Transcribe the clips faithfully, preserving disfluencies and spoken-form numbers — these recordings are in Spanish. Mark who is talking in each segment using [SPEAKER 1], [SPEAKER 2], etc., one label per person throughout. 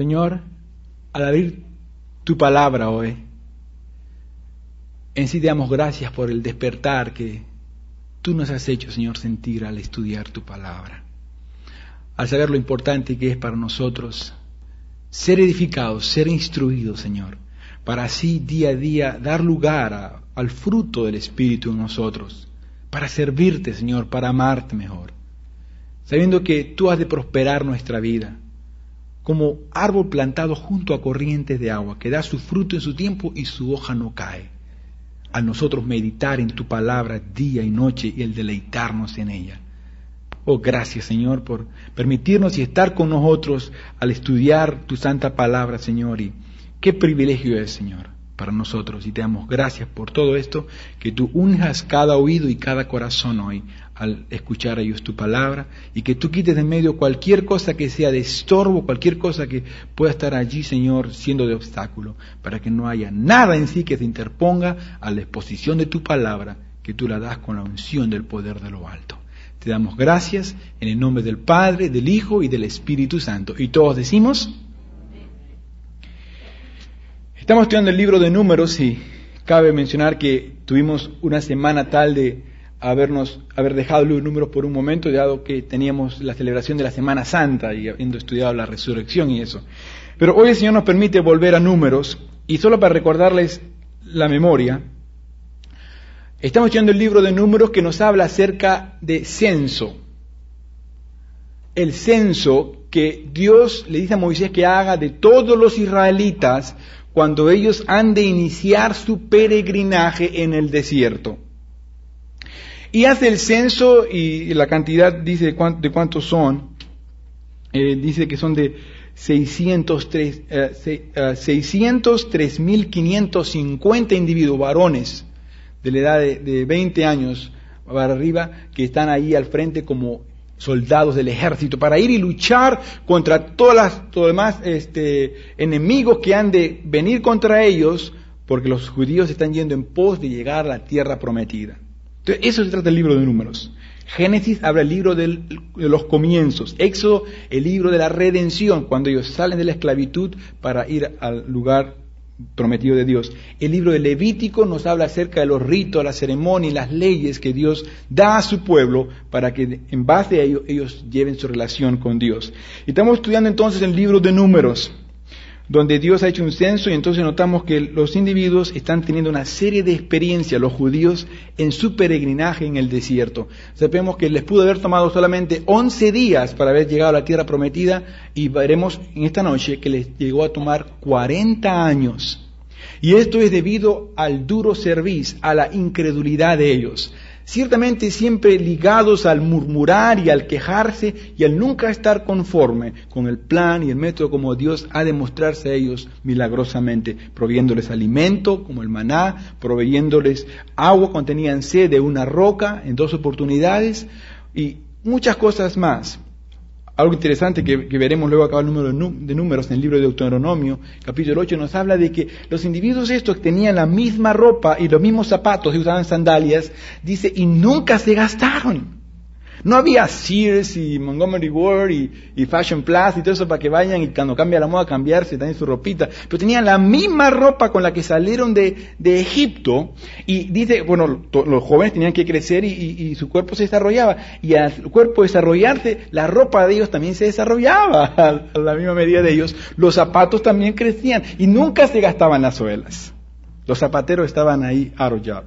[SPEAKER 1] Señor, al abrir tu palabra hoy, en sí te damos gracias por el despertar que tú nos has hecho, Señor, sentir al estudiar tu palabra. Al saber lo importante que es para nosotros ser edificados, ser instruidos, Señor, para así día a día dar lugar a, al fruto del Espíritu en nosotros, para servirte, Señor, para amarte mejor, sabiendo que tú has de prosperar nuestra vida, como árbol plantado junto a corrientes de agua, que da su fruto en su tiempo y su hoja no cae. A nosotros meditar en tu palabra día y noche y el deleitarnos en ella. Oh, gracias, Señor, por permitirnos y estar con nosotros al estudiar tu santa palabra, Señor. Y qué privilegio es, Señor, para nosotros. Y te damos gracias por todo esto, que tú unjas cada oído y cada corazón hoy al escuchar a ellos tu palabra, y que tú quites de en medio cualquier cosa que sea de estorbo, cualquier cosa que pueda estar allí, Señor, siendo de obstáculo, para que no haya nada en sí que se interponga a la exposición de tu palabra, que tú la das con la unción del poder de lo alto. Te damos gracias en el nombre del Padre, del Hijo y del Espíritu Santo. Y todos decimos, estamos estudiando el libro de Números y cabe mencionar que tuvimos una semana tal de habernos haber dejado el libro de Números por un momento, dado que teníamos la celebración de la Semana Santa y habiendo estudiado la resurrección y eso. Pero hoy el Señor nos permite volver a Números, y solo para recordarles la memoria, estamos estudiando el libro de Números que nos habla acerca de censo. El censo que Dios le dice a Moisés que haga de todos los israelitas cuando ellos han de iniciar su peregrinaje en el desierto. Y hace el censo, y la cantidad dice de, cuánto, de cuántos son, eh, dice que son de seiscientos tres mil quinientos cincuenta individuos, varones, de la edad de, de veinte años para arriba, que están ahí al frente como soldados del ejército, para ir y luchar contra todas las todos demás este, enemigos que han de venir contra ellos, porque los judíos están yendo en pos de llegar a la tierra prometida. Entonces, eso se trata del libro de Números. Génesis habla el libro del, de los comienzos. Éxodo, el libro de la redención, cuando ellos salen de la esclavitud para ir al lugar prometido de Dios. El libro de Levítico nos habla acerca de los ritos, las ceremonias, las leyes que Dios da a su pueblo para que en base a ello ellos lleven su relación con Dios. Y estamos estudiando entonces el libro de Números, donde Dios ha hecho un censo, y entonces notamos que los individuos están teniendo una serie de experiencias, los judíos, en su peregrinaje en el desierto. Sabemos que les pudo haber tomado solamente once días para haber llegado a la tierra prometida, y veremos en esta noche que les llegó a tomar cuarenta años. Y esto es debido al duro servicio, a la incredulidad de ellos. Ciertamente siempre ligados al murmurar y al quejarse y al nunca estar conforme con el plan y el método como Dios ha de mostrarse a ellos milagrosamente, proveyéndoles alimento como el maná, proveyéndoles agua cuando tenían sed de una roca en dos oportunidades y muchas cosas más. Algo interesante que, que veremos luego acá el número de números en el libro de Deuteronomio, capítulo ocho, nos habla de que los individuos estos tenían la misma ropa y los mismos zapatos y usaban sandalias, dice, y nunca se gastaron. No había Sears y Montgomery Ward y, y Fashion Plus y todo eso para que vayan y cuando cambia la moda cambiarse también su ropita. Pero tenían la misma ropa con la que salieron de, de Egipto y dice, bueno, to, los jóvenes tenían que crecer y, y, y su cuerpo se desarrollaba. Y al cuerpo desarrollarse, la ropa de ellos también se desarrollaba a la misma medida de ellos. Los zapatos también crecían y nunca se gastaban las suelas. Los zapateros estaban ahí out of job.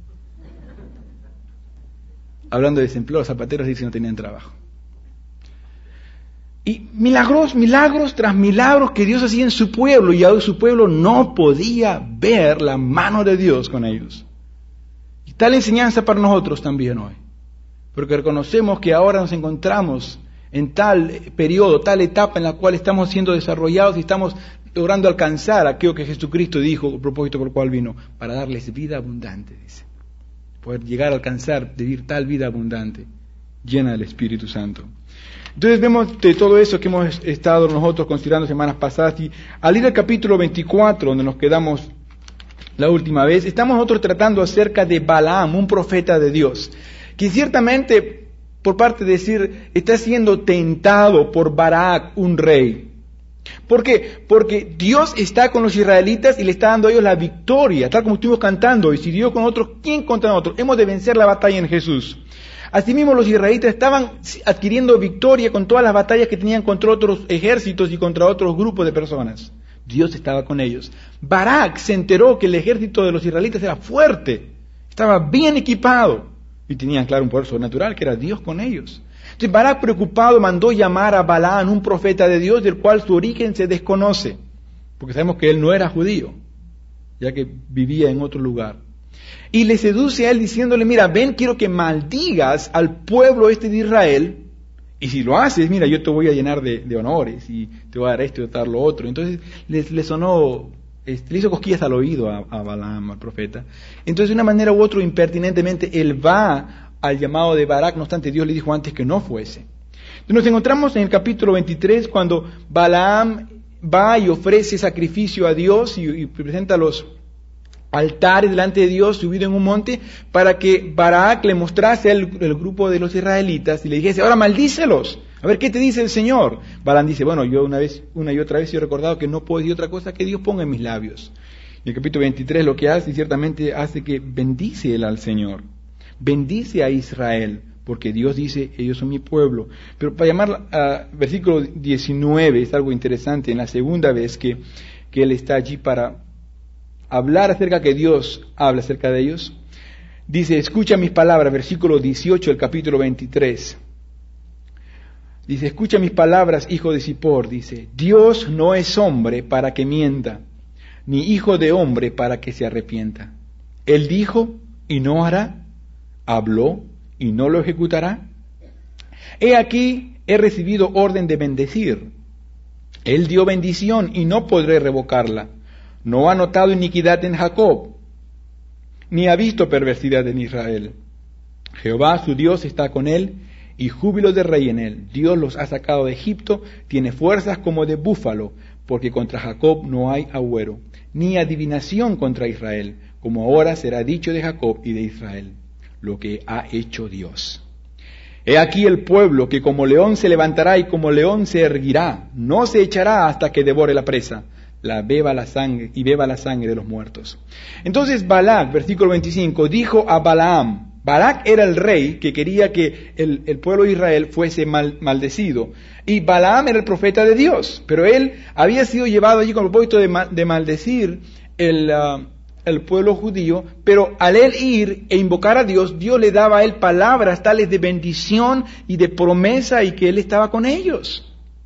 [SPEAKER 1] Hablando de desempleo, los zapateros dicen que no tenían trabajo. Y milagros, milagros tras milagros que Dios hacía en su pueblo, y aún su pueblo no podía ver la mano de Dios con ellos. Y tal enseñanza para nosotros también hoy. Porque reconocemos que ahora nos encontramos en tal periodo, tal etapa en la cual estamos siendo desarrollados y estamos logrando alcanzar aquello que Jesucristo dijo, el propósito por el cual vino, para darles vida abundante, dice. Poder llegar a alcanzar, vivir tal vida abundante, llena del Espíritu Santo. Entonces vemos de todo eso que hemos estado nosotros considerando semanas pasadas, y al ir al capítulo veinticuatro, donde nos quedamos la última vez, estamos nosotros tratando acerca de Balaam, un profeta de Dios, que ciertamente, por parte de decir, está siendo tentado por Barac, un rey. ¿Por qué? Porque Dios está con los israelitas y le está dando a ellos la victoria, tal como estuvimos cantando. Y si Dios con otros, ¿quién contra nosotros? Hemos de vencer la batalla en Jesús. Asimismo, los israelitas estaban adquiriendo victoria con todas las batallas que tenían contra otros ejércitos y contra otros grupos de personas. Dios estaba con ellos. Barak se enteró que el ejército de los israelitas era fuerte, estaba bien equipado y tenían, claro, un poder sobrenatural que era Dios con ellos. Entonces Barak, preocupado, mandó llamar a Balaam, un profeta de Dios, del cual su origen se desconoce, porque sabemos que él no era judío, ya que vivía en otro lugar. Y le seduce a él diciéndole, mira, ven, quiero que maldigas al pueblo este de Israel, y si lo haces, mira, yo te voy a llenar de, de honores, y te voy a dar esto y te voy a dar lo otro. Entonces le, le sonó, este, le hizo cosquillas al oído a, a Balaam, al profeta. Entonces, de una manera u otra, impertinentemente, él va al llamado de Barak, no obstante Dios le dijo antes que no fuese. Entonces nos encontramos en el capítulo veintitrés cuando Balaam va y ofrece sacrificio a Dios y, y presenta los altares delante de Dios subido en un monte para que Barak le mostrase el, el grupo de los israelitas y le dijese, ahora maldícelos, a ver qué te dice el Señor. Balaam dice, bueno, yo una vez, una y otra vez he recordado que no puedo decir otra cosa que Dios ponga en mis labios. Y el capítulo veintitrés lo que hace, ciertamente hace que bendice él al Señor. Bendice a Israel, porque Dios dice, ellos son mi pueblo. Pero para llamar a versículo diecinueve, es algo interesante, en la segunda vez que, que él está allí para hablar acerca que Dios habla acerca de ellos. Dice, escucha mis palabras, versículo dieciocho del capítulo veintitrés. Dice, escucha mis palabras, hijo de Zippor. Dice, Dios no es hombre para que mienta, ni hijo de hombre para que se arrepienta. Él dijo y no hará. Habló y no lo ejecutará. He aquí, he recibido orden de bendecir. Él dio bendición y no podré revocarla. No ha notado iniquidad en Jacob, ni ha visto perversidad en Israel. Jehová su Dios está con él, y júbilo de rey en él. Dios los ha sacado de Egipto, tiene fuerzas como de búfalo, porque contra Jacob no hay agüero, ni adivinación contra Israel, como ahora será dicho de Jacob y de Israel, lo que ha hecho Dios. He aquí el pueblo que como león se levantará y como león se erguirá, no se echará hasta que devore la presa, la beba la sangre y beba la sangre de los muertos. Entonces Balac, versículo veinticinco, dijo a Balaam, Balac era el rey que quería que el, el pueblo de Israel fuese mal, maldecido, y Balaam era el profeta de Dios, pero él había sido llevado allí con el propósito de, de maldecir el, uh, el pueblo judío, pero al él ir e invocar a Dios, Dios le daba a él palabras tales de bendición y de promesa y que él estaba con ellos.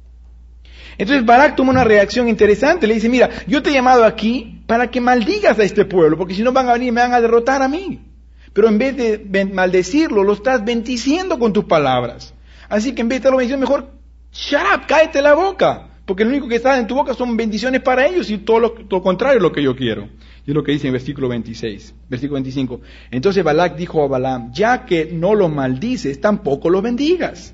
[SPEAKER 1] Entonces Balac toma una reacción interesante, le dice, mira, yo te he llamado aquí para que maldigas a este pueblo, porque si no van a venir y me van a derrotar a mí. Pero en vez de maldecirlo, lo estás bendiciendo con tus palabras. Así que en vez de estarlo bendiciendo, mejor, shut up, cállate la boca, porque lo único que está en tu boca son bendiciones para ellos y todo lo, todo lo contrario es lo que yo quiero. Y es lo que dice en versículo veintiséis, versículo veinticinco. Entonces Balac dijo a Balaam, ya que no los maldices, tampoco los bendigas.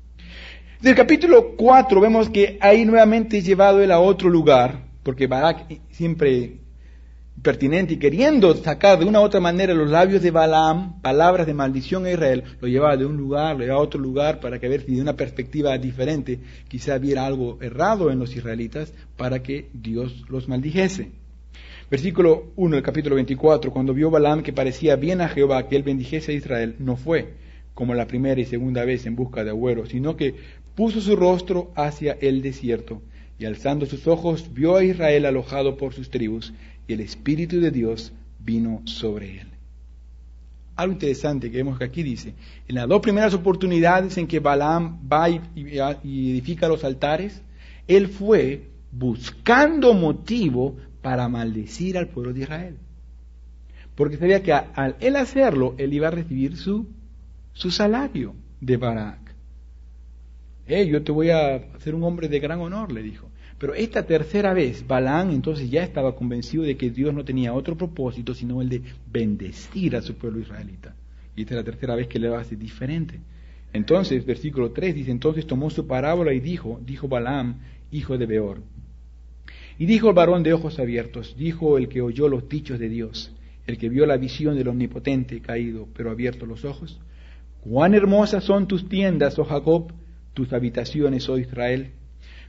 [SPEAKER 1] Del capítulo cuatro vemos que ahí nuevamente es llevado él a otro lugar, porque Balac siempre pertinente y queriendo sacar de una u otra manera los labios de Balaam palabras de maldición a Israel, lo llevaba de un lugar, lo llevaba a otro lugar para que ver si de una perspectiva diferente quizá viera algo errado en los israelitas para que Dios los maldijese. Versículo uno del capítulo veinticuatro, cuando vio Balaam que parecía bien a Jehová que él bendijese a Israel, no fue como la primera y segunda vez en busca de agüero, sino que puso su rostro hacia el desierto, y alzando sus ojos vio a Israel alojado por sus tribus, y el Espíritu de Dios vino sobre él. Algo interesante que vemos que aquí dice, en las dos primeras oportunidades en que Balaam va y, y, y edifica los altares, él fue buscando motivo para maldecir al pueblo de Israel. Porque sabía que a, al él hacerlo, él iba a recibir su, su salario de Barak. Eh, yo te voy a hacer un hombre de gran honor, le dijo. Pero esta tercera vez, Balaam entonces ya estaba convencido de que Dios no tenía otro propósito, sino el de bendecir a su pueblo israelita. Y esta es la tercera vez que le va a hacer diferente. Entonces, versículo tres dice, entonces tomó su parábola y dijo, dijo Balaam, hijo de Beor. Y dijo el varón de ojos abiertos, dijo el que oyó los dichos de Dios, el que vio la visión del omnipotente caído, pero abierto los ojos, cuán hermosas son tus tiendas, oh Jacob, tus habitaciones, oh Israel.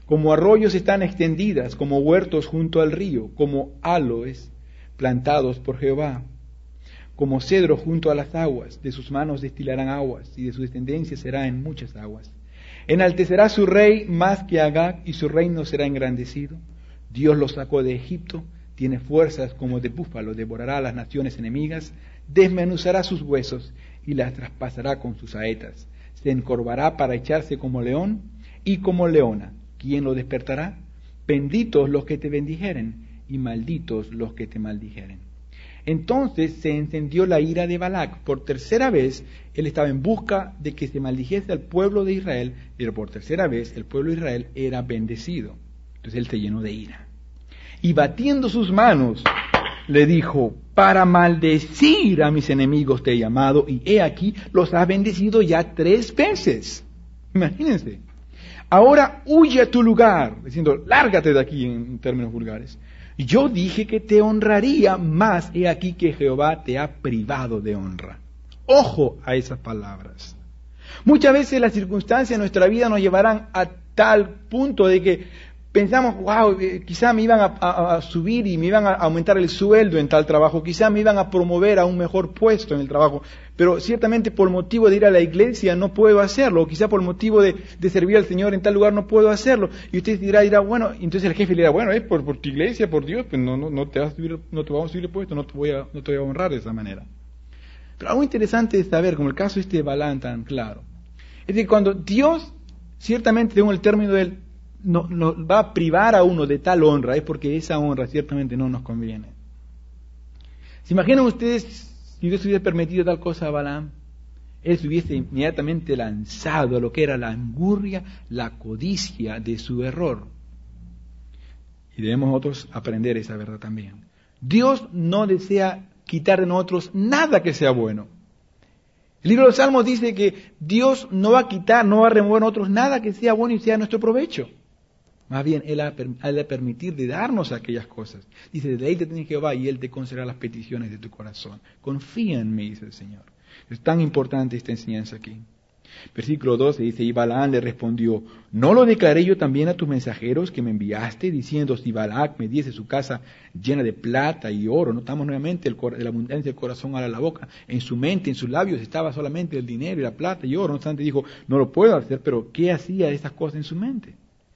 [SPEAKER 1] Como arroyos están extendidas, como huertos junto al río, como aloes plantados por Jehová, como cedro junto a las aguas. De sus manos destilarán aguas, y de su descendencia será en muchas aguas. Enaltecerá su rey más que Agag, y su reino será engrandecido. Dios lo sacó de Egipto, tiene fuerzas como de búfalo, devorará a las naciones enemigas, desmenuzará sus huesos y las traspasará con sus saetas. Se encorvará para echarse como león y como leona. ¿Quién lo despertará? Benditos los que te bendijeren y malditos los que te maldijeren. Entonces se encendió la ira de Balac. Por tercera vez él estaba en busca de que se maldijese al pueblo de Israel, pero por tercera vez el pueblo de Israel era bendecido. Entonces él se llenó de ira. Y batiendo sus manos, le dijo: para maldecir a mis enemigos te he llamado, y he aquí, los has bendecido ya tres veces. Imagínense. Ahora huye a tu lugar, diciendo, lárgate de aquí en términos vulgares. Y yo dije que te honraría, mas he aquí que Jehová te ha privado de honra. Ojo a esas palabras. Muchas veces las circunstancias de nuestra vida nos llevarán a tal punto de que pensamos, wow, quizá me iban a, a, a subir y me iban a aumentar el sueldo en tal trabajo, quizá me iban a promover a un mejor puesto en el trabajo, pero ciertamente por motivo de ir a la iglesia no puedo hacerlo, o quizá por motivo de, de servir al Señor en tal lugar no puedo hacerlo. Y usted dirá, dirá bueno, entonces el jefe le dirá, bueno, es por, por tu iglesia, por Dios, pues no, no, no, te vas a subir, no te vamos a subir el puesto, no te, voy a, no te voy a honrar de esa manera. Pero algo interesante es saber, como el caso este de Balaam tan claro, es que cuando Dios, ciertamente según el término del No, no, va a privar a uno de tal honra, es porque esa honra ciertamente no nos conviene. ¿Se imaginan ustedes si Dios hubiese permitido tal cosa a Balaam? Él se hubiese inmediatamente lanzado a lo que era la angurria, la codicia de su error. Y debemos nosotros aprender esa verdad también. Dios no desea quitar de nosotros nada que sea bueno. El libro de los Salmos dice que Dios no va a quitar, no va a remover a nosotros nada que sea bueno y sea a nuestro provecho. Más bien, Él ha de permitir de darnos aquellas cosas. Dice, deleítate en Jehová y Él te concederá las peticiones de tu corazón. Confía en mí, dice el Señor. Es tan importante esta enseñanza aquí. Versículo doce dice, y Balaam le respondió, ¿no lo declaré yo también a tus mensajeros que me enviaste, diciendo, si Balac me diese su casa llena de plata y oro? Notamos nuevamente el, la abundancia del corazón a la boca. En su mente, en sus labios estaba solamente el dinero y la plata y oro. No obstante dijo, no lo puedo hacer, pero ¿qué hacía de estas cosas en su mente?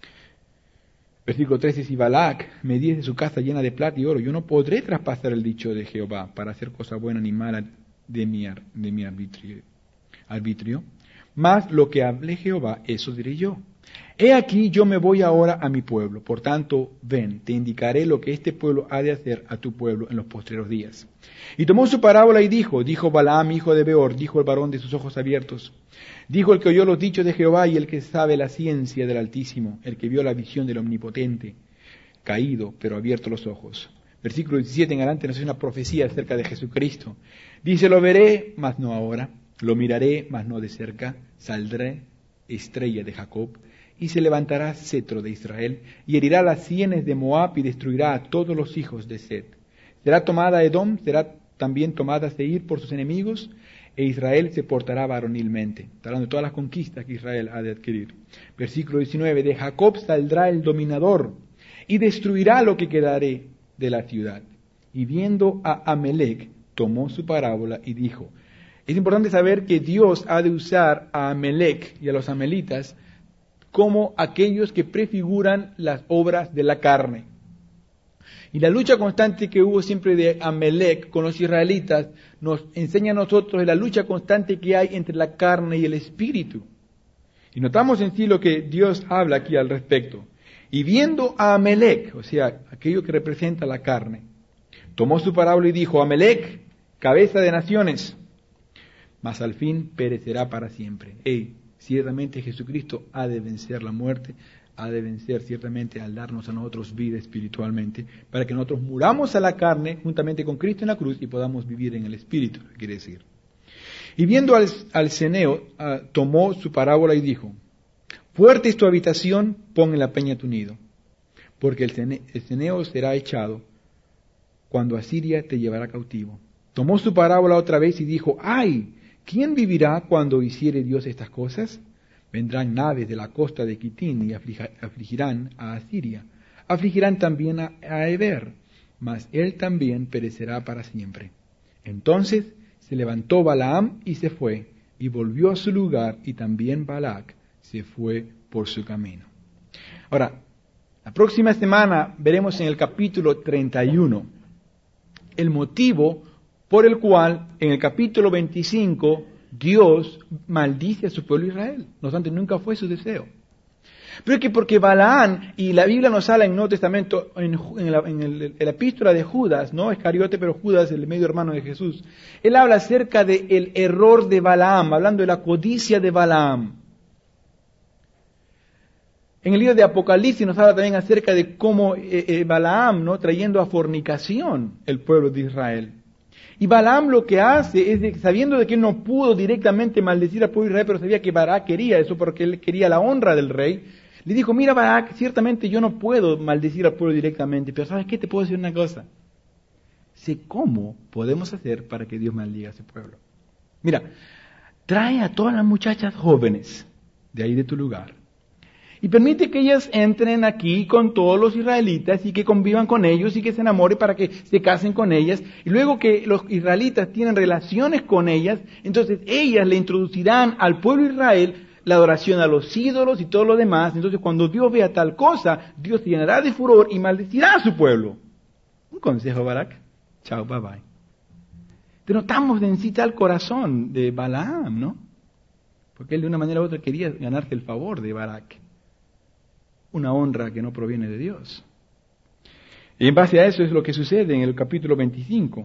[SPEAKER 1] Versículo trece, si Balac me diese su casa llena de plata y oro, yo no podré traspasar el dicho de Jehová para hacer cosa buena ni mala de mi, de mi arbitrio. arbitrio. Mas lo que hable Jehová, eso diré yo. He aquí, yo me voy ahora a mi pueblo. Por tanto, ven, te indicaré lo que este pueblo ha de hacer a tu pueblo en los postreros días. Y tomó su parábola y dijo, dijo Balaam, hijo de Beor, dijo el varón de sus ojos abiertos. Dijo el que oyó los dichos de Jehová y el que sabe la ciencia del Altísimo, el que vio la visión del Omnipotente, caído, pero abierto los ojos. Versículo diecisiete en adelante nos hace una profecía acerca de Jesucristo. Dice, lo veré, mas no ahora. Lo miraré, mas no de cerca. Saldré, estrella de Jacob, y se levantará cetro de Israel, y herirá las sienes de Moab y destruirá a todos los hijos de Set. Será tomada Edom, será también tomada Seir por sus enemigos, e Israel se portará varonilmente. Está hablando de todas las conquistas que Israel ha de adquirir. Versículo diecinueve, de Jacob saldrá el dominador, y destruirá lo que quedare de la ciudad. Y viendo a Amelec, tomó su parábola y dijo, es importante saber que Dios ha de usar a Amelec y a los amelitas como aquellos que prefiguran las obras de la carne. Y la lucha constante que hubo siempre de Amelec con los israelitas nos enseña a nosotros la lucha constante que hay entre la carne y el espíritu. Y notamos en sí lo que Dios habla aquí al respecto. Y viendo a Amelec, o sea, aquello que representa la carne, tomó su parábola y dijo, Amelec, cabeza de naciones, mas al fin perecerá para siempre. Hey, ciertamente Jesucristo ha de vencer la muerte, ha de vencer ciertamente al darnos a nosotros vida espiritualmente, para que nosotros muramos a la carne juntamente con Cristo en la cruz y podamos vivir en el espíritu, quiere decir. Y viendo al, al ceneo, uh, tomó su parábola y dijo, fuerte es tu habitación, pon en la peña tu nido, porque el, cene, el ceneo será echado cuando Asiria te llevará cautivo. Tomó su parábola otra vez y dijo, ¡ay! ¿Quién vivirá cuando hiciere Dios estas cosas? Vendrán naves de la costa de Quitín y afligirán a Asiria. Afligirán también a, a Eber, mas él también perecerá para siempre. Entonces se levantó Balaam y se fue, y volvió a su lugar, y también Balac se fue por su camino. Ahora, la próxima semana veremos en el capítulo treinta y uno el motivo por el cual en el capítulo veinticinco Dios maldice a su pueblo Israel. No obstante, nunca fue su deseo. Pero es que porque Balaam, y la Biblia nos habla en el Nuevo Testamento, en, en, la, en, el, en la epístola de Judas, no Iscariote, pero Judas, el medio hermano de Jesús, él habla acerca del error de Balaam, hablando de la codicia de Balaam. En el libro de Apocalipsis nos habla también acerca de cómo eh, eh, Balaam, ¿no?, trayendo a fornicación el pueblo de Israel. Y Balaam lo que hace es, de, sabiendo de que él no pudo directamente maldecir al pueblo de Israel, pero sabía que Barak quería eso porque él quería la honra del rey, le dijo, mira Barak, ciertamente yo no puedo maldecir al pueblo directamente, pero ¿sabes qué? Te puedo decir una cosa. Sé cómo podemos hacer para que Dios maldiga a ese pueblo. Mira, trae a todas las muchachas jóvenes de ahí de tu lugar y permite que ellas entren aquí con todos los israelitas y que convivan con ellos y que se enamoren para que se casen con ellas. Y luego que los israelitas tienen relaciones con ellas, entonces ellas le introducirán al pueblo de Israel la adoración a los ídolos y todo lo demás. Entonces cuando Dios vea tal cosa, Dios se llenará de furor y maldecirá a su pueblo. Un consejo, Barak. Chao, bye bye. Pero notamos en sí tal corazón de Balaam, ¿no? Porque él de una manera u otra quería ganarse el favor de Barak. Una honra que no proviene de Dios. Y en base a eso es lo que sucede en el capítulo veinticinco.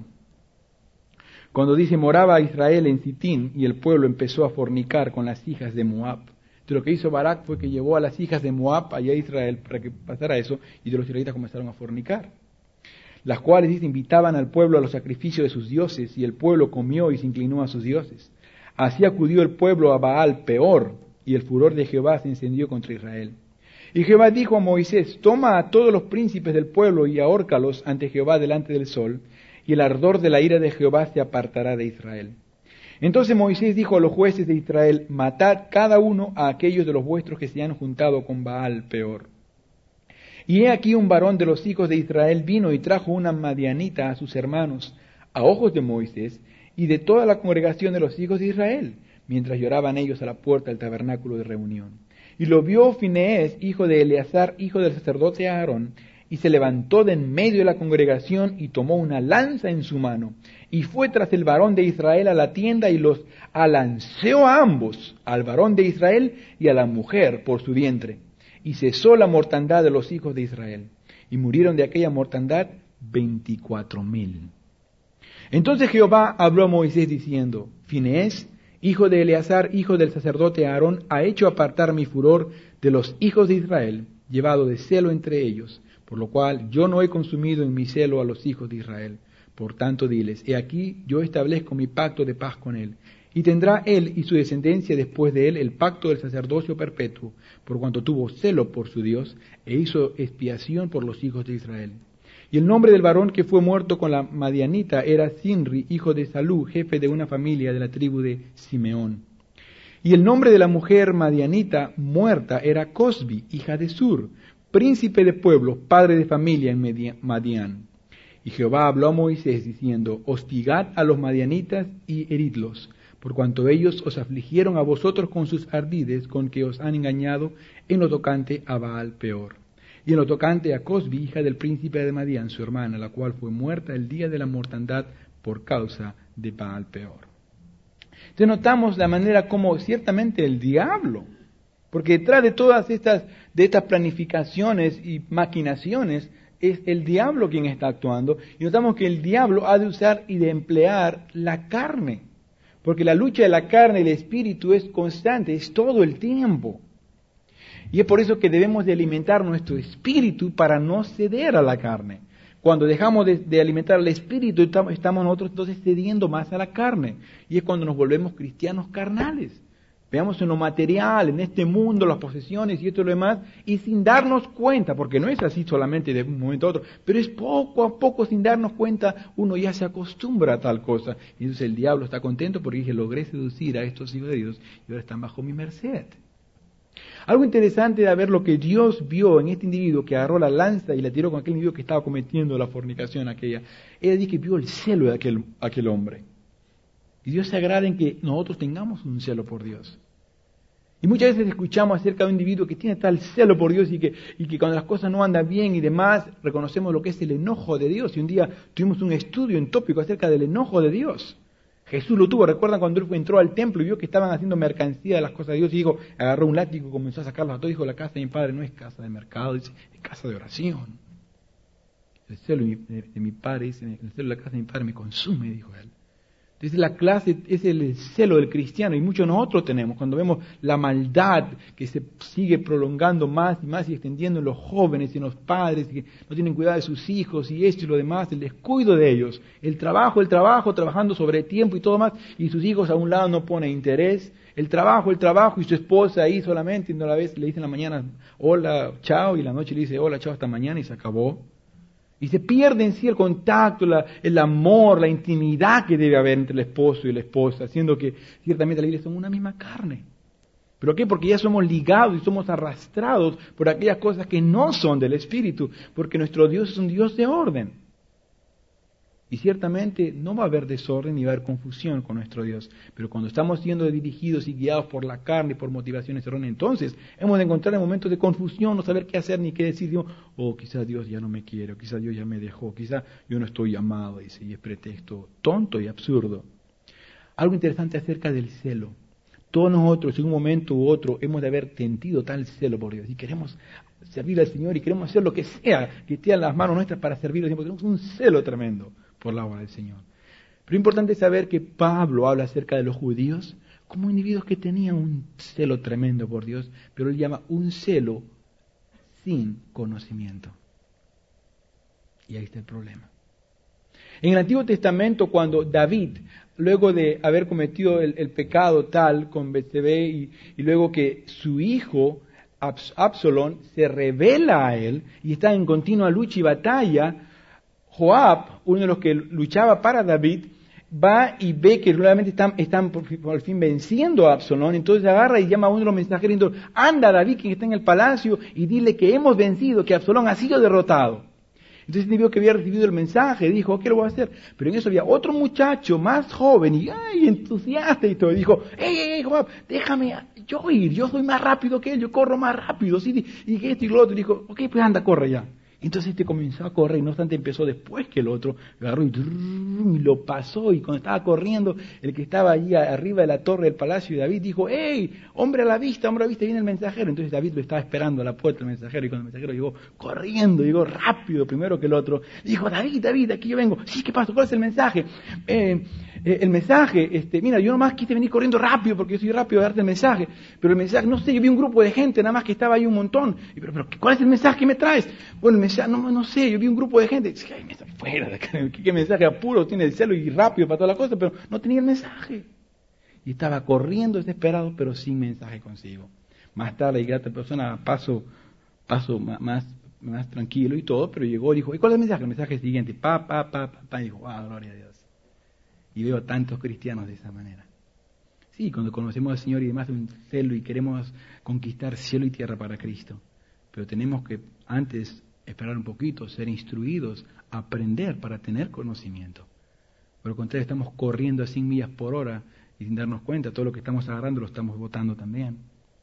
[SPEAKER 1] Cuando dice, moraba Israel en Sitín y el pueblo empezó a fornicar con las hijas de Moab. Entonces lo que hizo Barak fue que llevó a las hijas de Moab allá a Israel para que pasara eso, y de los israelitas comenzaron a fornicar. Las cuales, dice, invitaban al pueblo a los sacrificios de sus dioses, y el pueblo comió y se inclinó a sus dioses. Así acudió el pueblo a Baal Peor, y el furor de Jehová se encendió contra Israel. Y Jehová dijo a Moisés, toma a todos los príncipes del pueblo y ahórcalos ante Jehová delante del sol, y el ardor de la ira de Jehová se apartará de Israel. Entonces Moisés dijo a los jueces de Israel, matad cada uno a aquellos de los vuestros que se han juntado con Baal Peor. Y he aquí un varón de los hijos de Israel vino y trajo una madianita a sus hermanos, a ojos de Moisés y de toda la congregación de los hijos de Israel, mientras lloraban ellos a la puerta del tabernáculo de reunión. Y lo vio Finees, hijo de Eleazar, hijo del sacerdote Aarón, y se levantó de en medio de la congregación y tomó una lanza en su mano, y fue tras el varón de Israel a la tienda y los alanceó a ambos, al varón de Israel y a la mujer por su vientre. Y cesó la mortandad de los hijos de Israel, y murieron de aquella mortandad veinticuatro mil. Entonces Jehová habló a Moisés diciendo, Finees, hijo de Eleazar, hijo del sacerdote Aarón, ha hecho apartar mi furor de los hijos de Israel, llevado de celo entre ellos, por lo cual yo no he consumido en mi celo a los hijos de Israel. Por tanto diles, he aquí yo establezco mi pacto de paz con él, y tendrá él y su descendencia después de él el pacto del sacerdocio perpetuo, por cuanto tuvo celo por su Dios, e hizo expiación por los hijos de Israel. Y el nombre del varón que fue muerto con la madianita era Sinri, hijo de Salú, jefe de una familia de la tribu de Simeón. Y el nombre de la mujer madianita muerta era Cosbi, hija de Sur, príncipe de pueblos, padre de familia en Madián. Y Jehová habló a Moisés diciendo, hostigad a los madianitas y heridlos, por cuanto ellos os afligieron a vosotros con sus ardides, con que os han engañado en lo tocante a Baal Peor. Y en lo tocante a Cosbi, hija del príncipe de Madián, su hermana, la cual fue muerta el día de la mortandad por causa de Baal Peor. Entonces notamos la manera como ciertamente el diablo, porque detrás de todas estas, de estas planificaciones y maquinaciones, es el diablo quien está actuando, y notamos que el diablo ha de usar y de emplear la carne, porque la lucha de la carne y el espíritu es constante, es todo el tiempo. Y es por eso que debemos de alimentar nuestro espíritu para no ceder a la carne. Cuando dejamos de, de alimentar al espíritu, estamos, estamos nosotros entonces cediendo más a la carne. Y es cuando nos volvemos cristianos carnales. Veamos en lo material, en este mundo, las posesiones y esto y lo demás, y sin darnos cuenta, porque no es así solamente de un momento a otro, pero es poco a poco, sin darnos cuenta, uno ya se acostumbra a tal cosa. Y entonces el diablo está contento porque dice, logré seducir a estos hijos de Dios y ahora están bajo mi merced. Algo interesante de ver lo que Dios vio en este individuo que agarró la lanza y la tiró con aquel individuo que estaba cometiendo la fornicación aquella. Él dice que vio el celo de aquel, aquel hombre. Y Dios se agrada en que nosotros tengamos un celo por Dios. Y muchas veces escuchamos acerca de un individuo que tiene tal celo por Dios y que, y que cuando las cosas no andan bien y demás, reconocemos lo que es el enojo de Dios. Y un día tuvimos un estudio en tópico acerca del enojo de Dios. Jesús lo tuvo, recuerdan cuando él entró al templo y vio que estaban haciendo mercancía de las cosas de Dios y dijo, agarró un látigo, comenzó a sacarlos a todos, dijo, la casa de mi padre no es casa de mercado, dice, es casa de oración. El celo de mi, de, de mi padre, dice, el celo de la casa de mi padre me consume, dijo él. Entonces la clase es el celo del cristiano y muchos nosotros tenemos, cuando vemos la maldad que se sigue prolongando más y más y extendiendo en los jóvenes y en los padres que no tienen cuidado de sus hijos y esto y lo demás, el descuido de ellos, el trabajo, el trabajo, trabajando sobre tiempo y todo más y sus hijos a un lado no ponen interés, el trabajo, el trabajo y su esposa ahí solamente y no la vez le dice en la mañana hola, chao y la noche le dice hola, chao hasta mañana y se acabó. Y se pierde en sí el contacto, la, el amor, la intimidad que debe haber entre el esposo y la esposa, haciendo que ciertamente la iglesia son una misma carne. ¿Pero qué? Porque ya somos ligados y somos arrastrados por aquellas cosas que no son del Espíritu, porque nuestro Dios es un Dios de orden. Y ciertamente no va a haber desorden ni va a haber confusión con nuestro Dios. Pero cuando estamos siendo dirigidos y guiados por la carne y por motivaciones erróneas, entonces hemos de encontrar en momentos de confusión, no saber qué hacer ni qué decir. Digo, oh, quizás Dios ya no me quiere, o quizás Dios ya me dejó, quizás yo no estoy amado, dice, y es pretexto tonto y absurdo. Algo interesante acerca del celo. Todos nosotros en un momento u otro hemos de haber sentido tal celo por Dios y queremos servir al Señor y queremos hacer lo que sea que esté en las manos nuestras para servirle, porque tenemos un celo tremendo por la obra del Señor. Pero es importante saber que Pablo habla acerca de los judíos como individuos que tenían un celo tremendo por Dios, pero él llama un celo sin conocimiento. Y ahí está el problema. En el Antiguo Testamento, cuando David, luego de haber cometido el, el pecado tal con Betsabé y, y luego que su hijo Absalón se revela a él y está en continua lucha y batalla, Joab, uno de los que luchaba para David, va y ve que nuevamente están, están por, por fin venciendo a Absalón, entonces agarra y llama a uno de los mensajeros y dice, anda David, quien está en el palacio, y dile que hemos vencido, que Absalón ha sido derrotado. Entonces vio que había recibido el mensaje, dijo, ¿qué lo voy a hacer? Pero en eso había otro muchacho más joven y ay, entusiasta y todo, y dijo, ¡ey, ey, ey, Joab, déjame yo ir, yo soy más rápido que él, yo corro más rápido, sí, y que esto y lo otro, y dijo, ok, pues anda, corre ya. Entonces este comenzó a correr y no obstante empezó después que el otro, agarró y, y lo pasó y cuando estaba corriendo, el que estaba allí arriba de la torre del palacio de David dijo, ¡hey, hombre a la vista, hombre a la vista, viene el mensajero! Entonces David lo estaba esperando a la puerta del mensajero y cuando el mensajero llegó corriendo, llegó rápido primero que el otro, dijo, David, David, aquí yo vengo, sí, ¿qué pasó? ¿Cuál es el mensaje? Eh, eh, el mensaje, este, mira, yo nomás quise venir corriendo rápido porque yo soy rápido a darte el mensaje, pero el mensaje, no sé, yo vi un grupo de gente nada más que estaba ahí un montón, y, pero, pero ¿cuál es el mensaje que me traes? Bueno, el mensaje, no, no sé, yo vi un grupo de gente, ay, me está fuera de acá, ¿qué, qué mensaje apuro, tiene el celo y rápido para toda la cosa, pero no tenía el mensaje. Y estaba corriendo desesperado, pero sin mensaje consigo. Más tarde, y grata persona, paso, paso más, más, más tranquilo y todo, pero llegó y dijo, ¿y cuál es el mensaje? El mensaje es el siguiente, pa, pa, pa, pa, pa, y dijo, ah, gloria a Dios. Y veo tantos cristianos de esa manera. Sí, cuando conocemos al Señor y demás, un celo y queremos conquistar cielo y tierra para Cristo. Pero tenemos que antes esperar un poquito, ser instruidos, aprender para tener conocimiento. Por lo contrario, estamos corriendo a cien millas por hora y sin darnos cuenta, todo lo que estamos agarrando lo estamos botando también.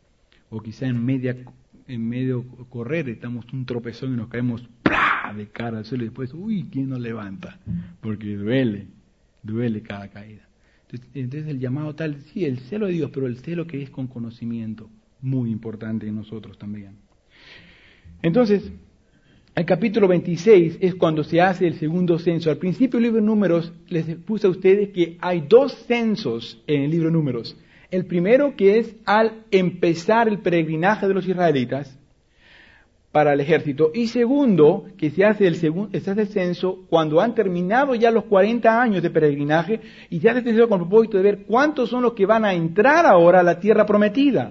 [SPEAKER 1] O quizá en media, en medio correr estamos un tropezón y nos caemos ¡plá! De cara al suelo y después, uy, ¿quién nos levanta? Porque duele, duele cada caída. Entonces, entonces el llamado tal, sí, el celo de Dios, pero el celo que es con conocimiento, muy importante en nosotros también. Entonces, el capítulo veintiséis es cuando se hace el segundo censo. Al principio del libro de Números les puse a ustedes que hay dos censos en el libro de Números. El primero que es al empezar el peregrinaje de los israelitas para el ejército. Y segundo, que se hace el, segundo, se hace el censo cuando han terminado ya los cuarenta años de peregrinaje y se hace el censo con el propósito de ver cuántos son los que van a entrar ahora a la tierra prometida.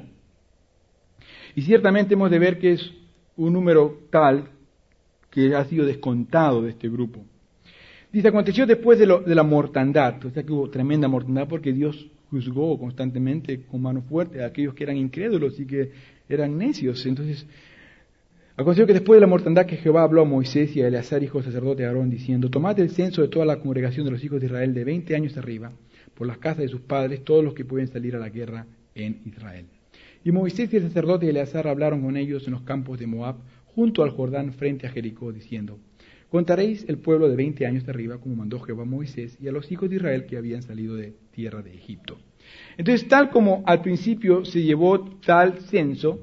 [SPEAKER 1] Y ciertamente hemos de ver que es un número tal que ha sido descontado de este grupo. Dice, aconteció después de, lo, de la mortandad, o sea que hubo tremenda mortandad porque Dios juzgó constantemente con mano fuerte a aquellos que eran incrédulos y que eran necios. Entonces, aconteció que después de la mortandad que Jehová habló a Moisés y a Eleazar, hijo del sacerdote Aarón, diciendo: tomad el censo de toda la congregación de los hijos de Israel de veinte años arriba, por las casas de sus padres, todos los que pueden salir a la guerra en Israel. Y Moisés y el sacerdote Eleazar hablaron con ellos en los campos de Moab, junto al Jordán, frente a Jericó, diciendo: contaréis el pueblo de veinte años de arriba, como mandó Jehová a Moisés, y a los hijos de Israel que habían salido de tierra de Egipto. Entonces, tal como al principio se llevó tal censo,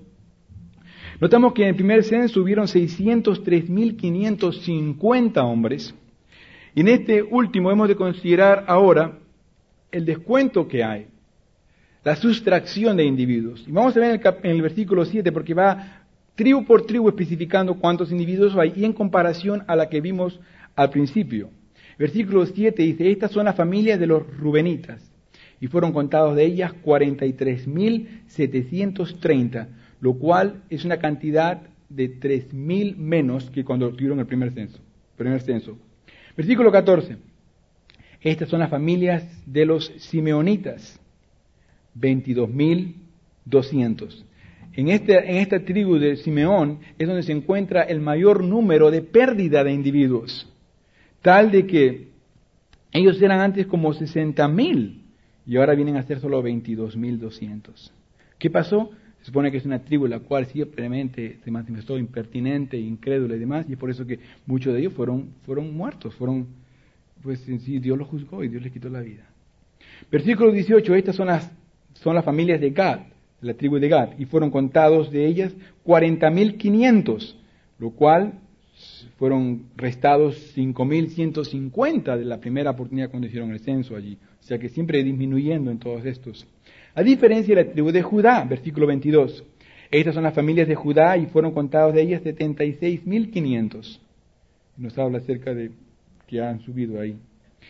[SPEAKER 1] notamos que en el primer censo hubieron seiscientos tres mil quinientos cincuenta hombres, y en este último hemos de considerar ahora el descuento que hay, la sustracción de individuos. Y vamos a ver en el, cap- en el versículo siete, porque va tribu por tribu especificando cuántos individuos hay, y en comparación a la que vimos al principio. Versículo siete dice: estas son las familias de los rubenitas, y fueron contados de ellas cuarenta y tres mil setecientos treinta, lo cual es una cantidad de tres mil menos que cuando tuvieron el primer censo. Primer censo. Versículo catorce. Estas son las familias de los simeonitas, veintidós mil doscientos. En, este, en esta tribu de Simeón es donde se encuentra el mayor número de pérdida de individuos, tal de que ellos eran antes como sesenta mil y ahora vienen a ser solo veintidós mil doscientos. ¿Qué pasó? Se supone que es una tribu la cual simplemente se manifestó impertinente, incrédula y demás, y es por eso que muchos de ellos fueron, fueron muertos, fueron, pues en sí Dios los juzgó y Dios les quitó la vida. Versículo dieciocho, estas son las, son las familias de Gad, la tribu de Gad, y fueron contados de ellas cuarenta mil quinientos, lo cual fueron restados cinco mil ciento cincuenta de la primera oportunidad cuando hicieron el censo allí, o sea que siempre disminuyendo en todos estos. A diferencia de la tribu de Judá, versículo veintidós, estas son las familias de Judá y fueron contados de ellas setenta y seis mil quinientos. Nos habla acerca de que han subido ahí.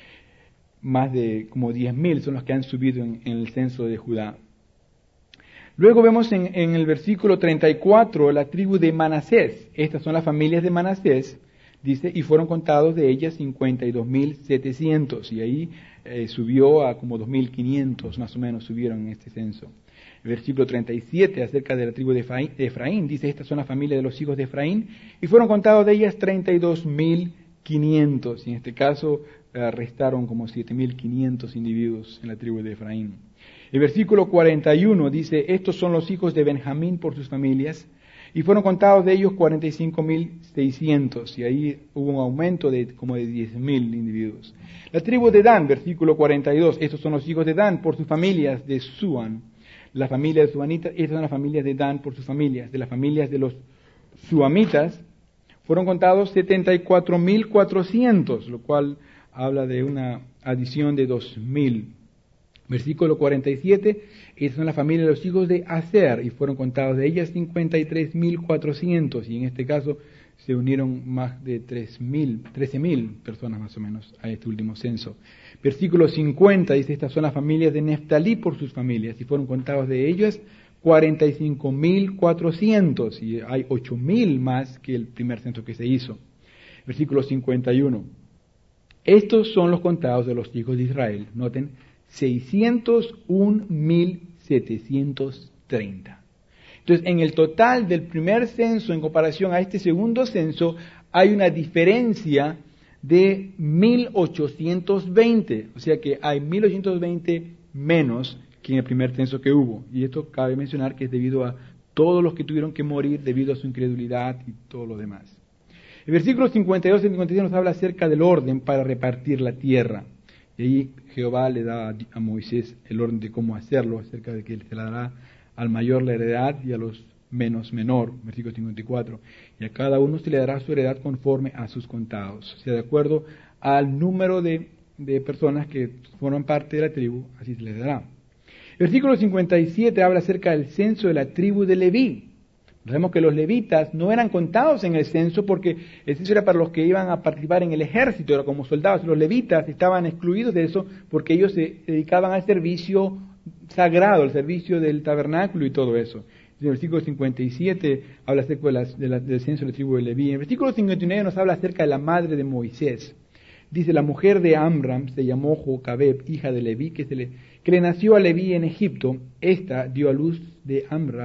[SPEAKER 1] Más de como diez mil son los que han subido en, en el censo de Judá. Luego vemos en, en el versículo treinta y cuatro la tribu de Manasés. Estas son las familias de Manasés, dice, y fueron contados de ellas cincuenta y dos mil setecientos. Y ahí eh, subió a como dos mil quinientos más o menos subieron en este censo. El versículo treinta y siete acerca de la tribu de Efraín, de Efraín dice: estas son las familias de los hijos de Efraín, y fueron contados de ellas treinta y dos mil quinientos. Y en este caso eh, restaron como siete mil quinientos individuos en la tribu de Efraín. El versículo cuarenta y uno dice: estos son los hijos de Benjamín por sus familias, y fueron contados de ellos cuarenta y cinco mil seiscientos, y ahí hubo un aumento de como de diez mil individuos. La tribu de Dan, versículo cuarenta y dos, estos son los hijos de Dan por sus familias de Suan. La familia de Suanitas, estas son las familias de Dan por sus familias. De las familias de los Suamitas fueron contados setenta y cuatro mil cuatrocientos, lo cual habla de una adición de dos mil. Versículo cuarenta y siete, estas son las familias de los hijos de Aser, y fueron contados de ellas cincuenta y tres mil cuatrocientos, y en este caso se unieron más de tres mil, trece mil personas más o menos a este último censo. Versículo cincuenta dice: estas son las familias de Neftalí por sus familias, y fueron contados de ellas cuarenta y cinco mil cuatrocientos, y hay ocho mil más que el primer censo que se hizo. Versículo cincuenta y uno, estos son los contados de los hijos de Israel, noten, seiscientos un mil setecientos treinta. Entonces, en el total del primer censo en comparación a este segundo censo, hay una diferencia de mil ochocientos veinte. O sea que hay mil ochocientos veinte menos que en el primer censo que hubo. Y esto cabe mencionar que es debido a todos los que tuvieron que morir debido a su incredulidad y todo lo demás. El versículo cincuenta y dos y cincuenta y tres nos habla acerca del orden para repartir la tierra. Y ahí Jehová le da a Moisés el orden de cómo hacerlo, acerca de que se le dará al mayor la heredad y a los menos menor, versículo cincuenta y cuatro. Y a cada uno se le dará su heredad conforme a sus contados. O sea, de acuerdo al número de, de personas que forman parte de la tribu, así se les dará. El versículo cincuenta y siete habla acerca del censo de la tribu de Leví. Sabemos que los levitas no eran contados en el censo porque el censo era para los que iban a participar en el ejército, era como soldados. Los levitas estaban excluidos de eso porque ellos se dedicaban al servicio sagrado, al servicio del tabernáculo y todo eso. En el versículo cincuenta y siete habla acerca de la, de la, del censo de la tribu de Leví. En el versículo cincuenta y nueve nos habla acerca de la madre de Moisés. Dice: la mujer de Amram se llamó Jocabed, hija de Leví, que, se le, que le nació a Leví en Egipto. Esta dio a luz de Amram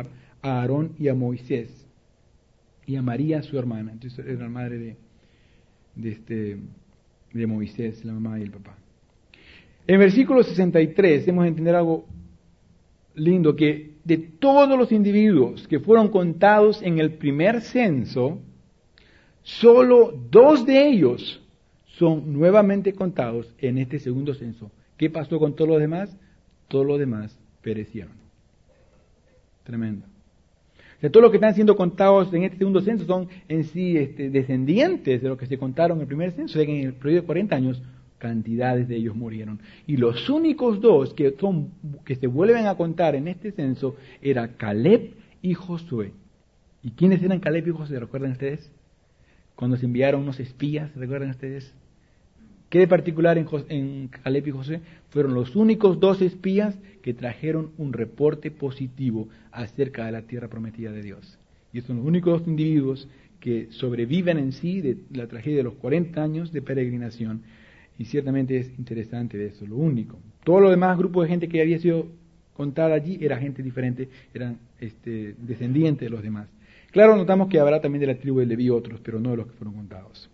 [SPEAKER 1] a Aarón y a Moisés, y a María su hermana. Entonces era la madre de, de, este, de Moisés, la mamá y el papá. En versículo sesenta y tres hemos de entender algo lindo, que de todos los individuos que fueron contados en el primer censo, solo dos de ellos son nuevamente contados en este segundo censo. ¿Qué pasó con todos los demás? Todos los demás perecieron. Tremendo. O sea, todos los que están siendo contados en este segundo censo son en sí este, descendientes de los que se contaron en el primer censo. O sea, que en el periodo de cuarenta años, cantidades de ellos murieron. Y los únicos dos que, son, que se vuelven a contar en este censo era Caleb y Josué. ¿Y quiénes eran Caleb y Josué? ¿Recuerdan ustedes? Cuando se enviaron unos espías, ¿recuerdan ustedes? ¿Qué de particular en, Jos- en Caleb y Josué? Fueron los únicos dos espías que trajeron un reporte positivo acerca de la tierra prometida de Dios. Y son los únicos dos individuos que sobreviven en sí de la tragedia de los cuarenta años de peregrinación. Y ciertamente es interesante de eso, lo único. Todo lo demás grupo de gente que había sido contada allí era gente diferente, eran este, descendientes de los demás. Claro, notamos que habrá también de la tribu de Leví otros, pero no de los que fueron contados.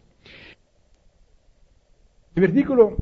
[SPEAKER 1] El versículo,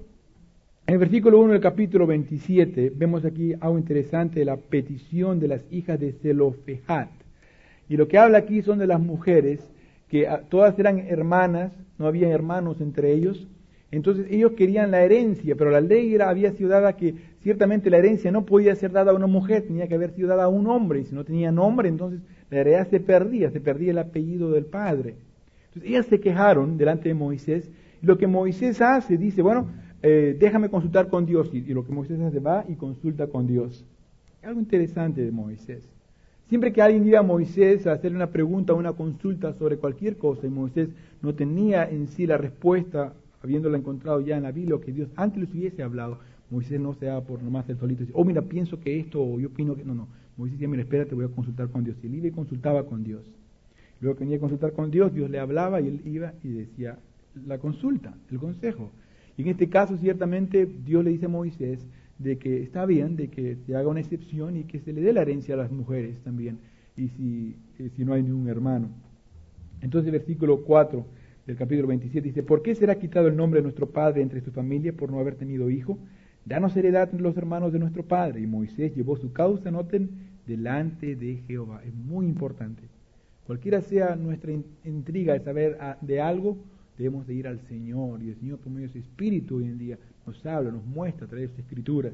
[SPEAKER 1] en el versículo uno del capítulo veintisiete, vemos aquí algo interesante de la petición de las hijas de Zelofejat. Y lo que habla aquí son de las mujeres, que todas eran hermanas, no había hermanos entre ellos. Entonces ellos querían la herencia, pero la ley era, había sido dada que ciertamente la herencia no podía ser dada a una mujer, tenía que haber sido dada a un hombre, y si no tenía nombre, entonces la heredad se perdía, se perdía el apellido del padre. Entonces ellas se quejaron delante de Moisés, y lo que Moisés hace, dice, bueno, eh, déjame consultar con Dios, y, y lo que Moisés hace, va y consulta con Dios. Algo interesante de Moisés. Siempre que alguien iba a Moisés a hacerle una pregunta o una consulta sobre cualquier cosa, y Moisés no tenía en sí la respuesta, habiéndola encontrado ya en la Biblia, o que Dios antes les hubiese hablado, Moisés no se daba por nomás el solito, dice, oh mira, pienso que esto, o yo opino que, no, no, Moisés decía, mira, espérate, voy a consultar con Dios, y él iba y consultaba con Dios. Luego que venía a consultar con Dios, Dios le hablaba, y él iba y decía la consulta, el consejo. Y en este caso, ciertamente, Dios le dice a Moisés de que está bien, de que se haga una excepción, y que se le dé la herencia a las mujeres también, y si, eh, si no hay ningún hermano. Entonces, el versículo cuatro del capítulo veintisiete dice, ¿por qué será quitado el nombre de nuestro padre entre su familia por no haber tenido hijo? Danos heredad entre los hermanos de nuestro padre. Y Moisés llevó su causa, noten, delante de Jehová. Es muy importante. Cualquiera sea nuestra intriga de saber de algo, debemos de ir al Señor. Y el Señor, por medio de su Espíritu, hoy en día nos habla, nos muestra a través de sus Escrituras.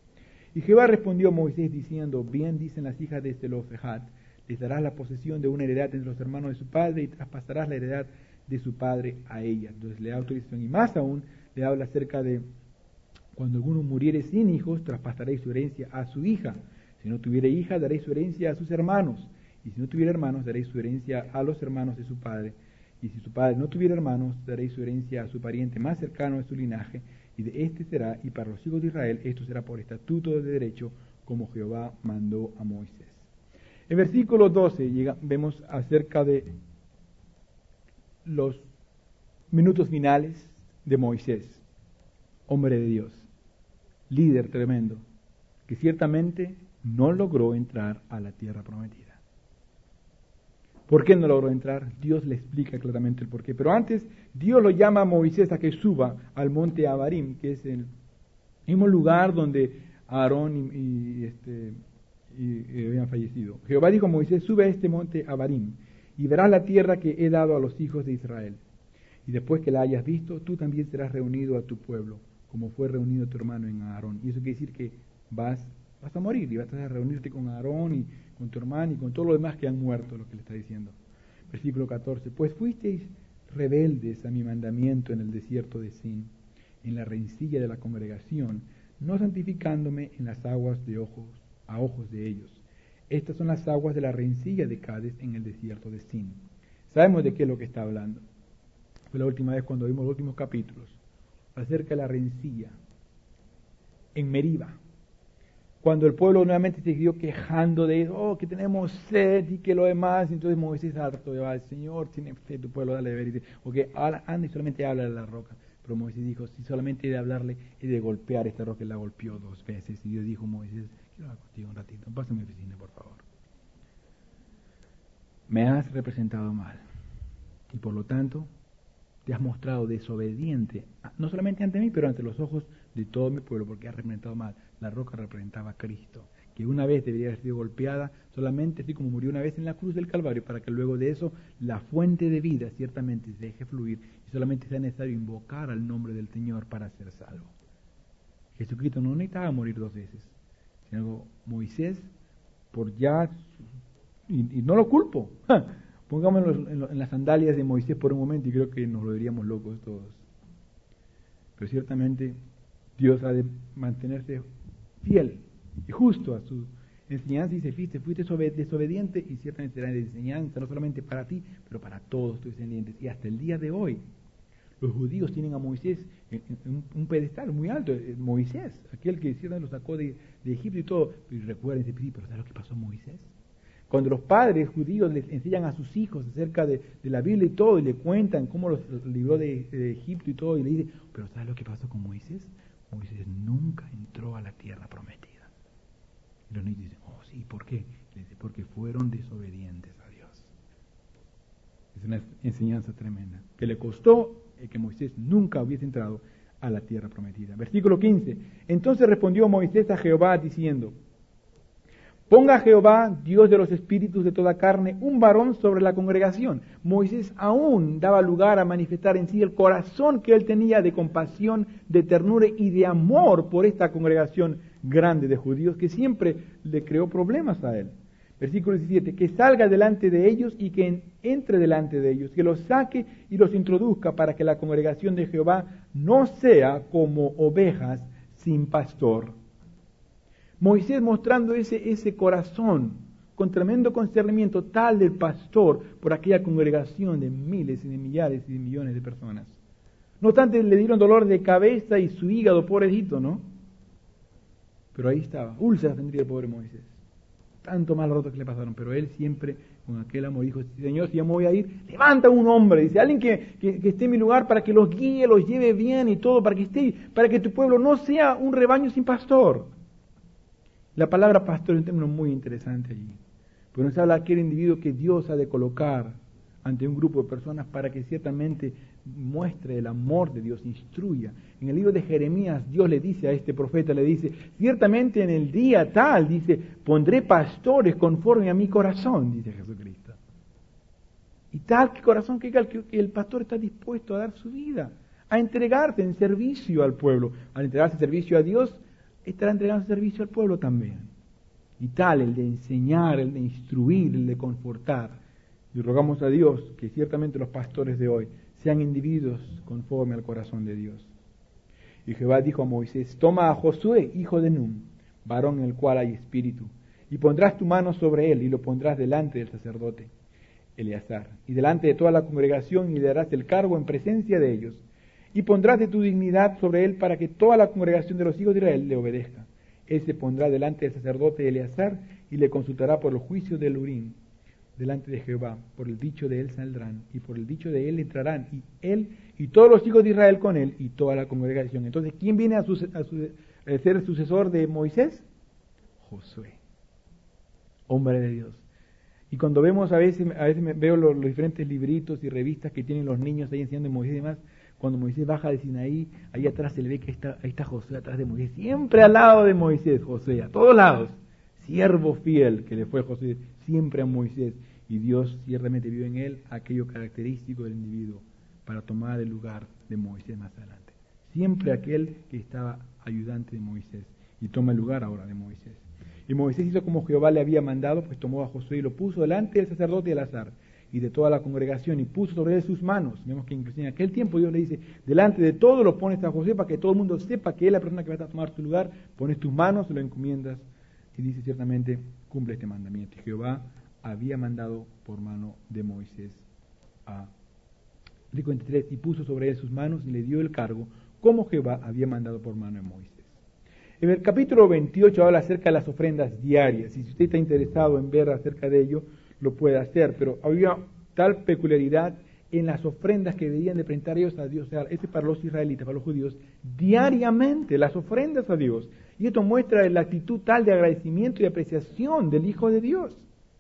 [SPEAKER 1] Y Jehová respondió a Moisés diciendo, bien dicen las hijas de Zelofejat, les darás la posesión de una heredad entre los hermanos de su padre y traspasarás la heredad de su padre a ella. Entonces le da autorización, y más aún le habla acerca de cuando alguno muriere sin hijos, traspasaréis su herencia a su hija. Si no tuviere hija, daréis su herencia a sus hermanos. Y si no tuviera hermanos, daréis su herencia a los hermanos de su padre. Y si su padre no tuviera hermanos, daréis su herencia a su pariente más cercano de su linaje. Y de este será, y para los hijos de Israel, esto será por estatuto de derecho, como Jehová mandó a Moisés. En versículo doce llega, vemos acerca de los minutos finales de Moisés, hombre de Dios, líder tremendo, que ciertamente no logró entrar a la tierra prometida. ¿Por qué no logró entrar? Dios le explica claramente el porqué. Pero antes, Dios lo llama a Moisés a que suba al monte Abarim, que es el mismo lugar donde Aarón y, y, este, y, y habían fallecido. Jehová dijo a Moisés, sube a este monte Abarim y verás la tierra que he dado a los hijos de Israel. Y después que la hayas visto, tú también serás reunido a tu pueblo, como fue reunido tu hermano en Aarón. Y eso quiere decir que vas, vas a morir y vas a reunirte con Aarón y con tu hermano y con todos los demás que han muerto, lo que le está diciendo. Versículo catorce, pues fuisteis rebeldes a mi mandamiento en el desierto de Sin, en la rencilla de la congregación, no santificándome en las aguas de ojos, a ojos de ellos. Estas son las aguas de la rencilla de Cades en el desierto de Sin. Sabemos de qué es lo que está hablando. Fue la última vez cuando vimos los últimos capítulos, acerca de la rencilla en Meriba. Cuando el pueblo nuevamente se siguió quejando de eso, oh, que tenemos sed y que lo demás, entonces Moisés harto de, el Señor tiene sed, tu pueblo, dale de ver, o que anda y solamente habla de la roca. Pero Moisés dijo, si solamente he de hablarle, he de golpear esta roca, y la golpeó dos veces. Y Dios dijo, Moisés, quiero hablar contigo un ratito, pásame a mi oficina, por favor. me has representado mal y por lo tanto te has mostrado desobediente, no solamente ante mí, pero ante los ojos de todo mi pueblo, porque has representado mal. La roca representaba a Cristo, que una vez debería haber sido golpeada, solamente así como murió una vez en la cruz del Calvario, para que luego de eso la fuente de vida ciertamente se deje fluir y solamente sea necesario invocar al nombre del Señor para ser salvo. Jesucristo no necesitaba morir dos veces, sino Moisés, por ya, y, y no lo culpo, ¡ja! Pongámonos en, en las sandalias de Moisés por un momento y creo que nos volveríamos locos todos. Pero ciertamente Dios ha de mantenerse fiel y justo a su enseñanza y dice, fuiste, fuiste desobediente y ciertamente será de enseñanza no solamente para ti, pero para todos tus descendientes. Y hasta el día de hoy, los judíos tienen a Moisés en, en un pedestal muy alto. Moisés, aquel que ciertamente lo sacó de, de Egipto y todo. Pero recuerden, pero ¿sabes lo que pasó a Moisés? Cuando los padres judíos les enseñan a sus hijos acerca de, de la Biblia y todo, y le cuentan cómo los libró de, de Egipto y todo, y le dicen, pero ¿sabes lo que pasó con Moisés? Moisés nunca entró a la tierra prometida. Y los niños dicen, oh sí, ¿por qué? Le dice, porque fueron desobedientes a Dios. Es una enseñanza tremenda, que le costó que Moisés nunca hubiese entrado a la tierra prometida. Versículo quince, entonces respondió Moisés a Jehová diciendo, ponga Jehová, Dios de los espíritus de toda carne, un varón sobre la congregación. Moisés aún daba lugar a manifestar en sí el corazón que él tenía de compasión, de ternura y de amor por esta congregación grande de judíos que siempre le creó problemas a él. Versículo diecisiete, que salga delante de ellos y que entre delante de ellos, que los saque y los introduzca para que la congregación de Jehová no sea como ovejas sin pastor. Moisés mostrando ese, ese corazón con tremendo concernimiento tal del pastor por aquella congregación de miles y de millares y de millones de personas. No obstante, le dieron dolor de cabeza y su hígado, pobrecito, ¿no? Pero ahí estaba, úlceras tendría el pobre Moisés. Tanto mal roto que le pasaron, pero él siempre con aquel amor dijo, Señor, si yo me voy a ir, levanta un hombre, dice, alguien que, que, que esté en mi lugar para que los guíe, los lleve bien y todo, para que esté, para que tu pueblo no sea un rebaño sin pastor. La palabra pastor es un término muy interesante allí, porque nos habla de aquel individuo que Dios ha de colocar ante un grupo de personas para que ciertamente muestre el amor de Dios, instruya. En el libro de Jeremías, Dios le dice a este profeta, le dice, ciertamente en el día tal, dice, pondré pastores conforme a mi corazón, dice Jesucristo. Y tal que corazón que el, que el pastor está dispuesto a dar su vida, a entregarse en servicio al pueblo, al entregarse en servicio a Dios, estará entregando servicio al pueblo también. Y tal, el de enseñar, el de instruir, el de confortar. Y rogamos a Dios que ciertamente los pastores de hoy sean individuos conforme al corazón de Dios. Y Jehová dijo a Moisés, toma a Josué, hijo de Nun, varón en el cual hay espíritu, y pondrás tu mano sobre él y lo pondrás delante del sacerdote Eleazar, y delante de toda la congregación, y le darás el cargo en presencia de ellos. Y pondrás de tu dignidad sobre él para que toda la congregación de los hijos de Israel le obedezca. Él se pondrá delante del sacerdote Eleazar y le consultará por los juicios del Urim delante de Jehová. Por el dicho de él saldrán y por el dicho de él entrarán, y él y todos los hijos de Israel con él y toda la congregación. Entonces, ¿quién viene a, su, a, su, a ser el sucesor de Moisés? Josué, hombre de Dios. Y cuando vemos a veces, a veces veo los, los diferentes libritos y revistas que tienen los niños ahí enseñando de Moisés y demás. Cuando Moisés baja de Sinaí, ahí atrás se le ve que está, ahí está Josué atrás de Moisés, siempre al lado de Moisés, Josué, a todos lados, siervo fiel que le fue Josué, siempre a Moisés, y Dios ciertamente vio en él aquello característico del individuo para tomar el lugar de Moisés más adelante. Siempre aquel que estaba ayudante de Moisés y toma el lugar ahora de Moisés. Y Moisés hizo como Jehová le había mandado, pues tomó a Josué y lo puso delante del sacerdote Eleazar y de toda la congregación, y puso sobre él sus manos. Vemos que inclusive en aquel tiempo Dios le dice, delante de todo lo pones a Josué para que todo el mundo sepa que es la persona que va a tomar tu lugar, pones tus manos, lo encomiendas, y dice ciertamente, cumple este mandamiento. Y Jehová había mandado por mano de Moisés a versículo veintitrés, y puso sobre él sus manos y le dio el cargo, como Jehová había mandado por mano de Moisés. En el capítulo veintiocho habla acerca de las ofrendas diarias, y si usted está interesado en ver acerca de ello, lo puede hacer, pero había tal peculiaridad en las ofrendas que debían de presentar ellos a Dios, o sea, este para los israelitas, para los judíos, diariamente, las ofrendas a Dios, y esto muestra la actitud tal de agradecimiento y apreciación del Hijo de Dios.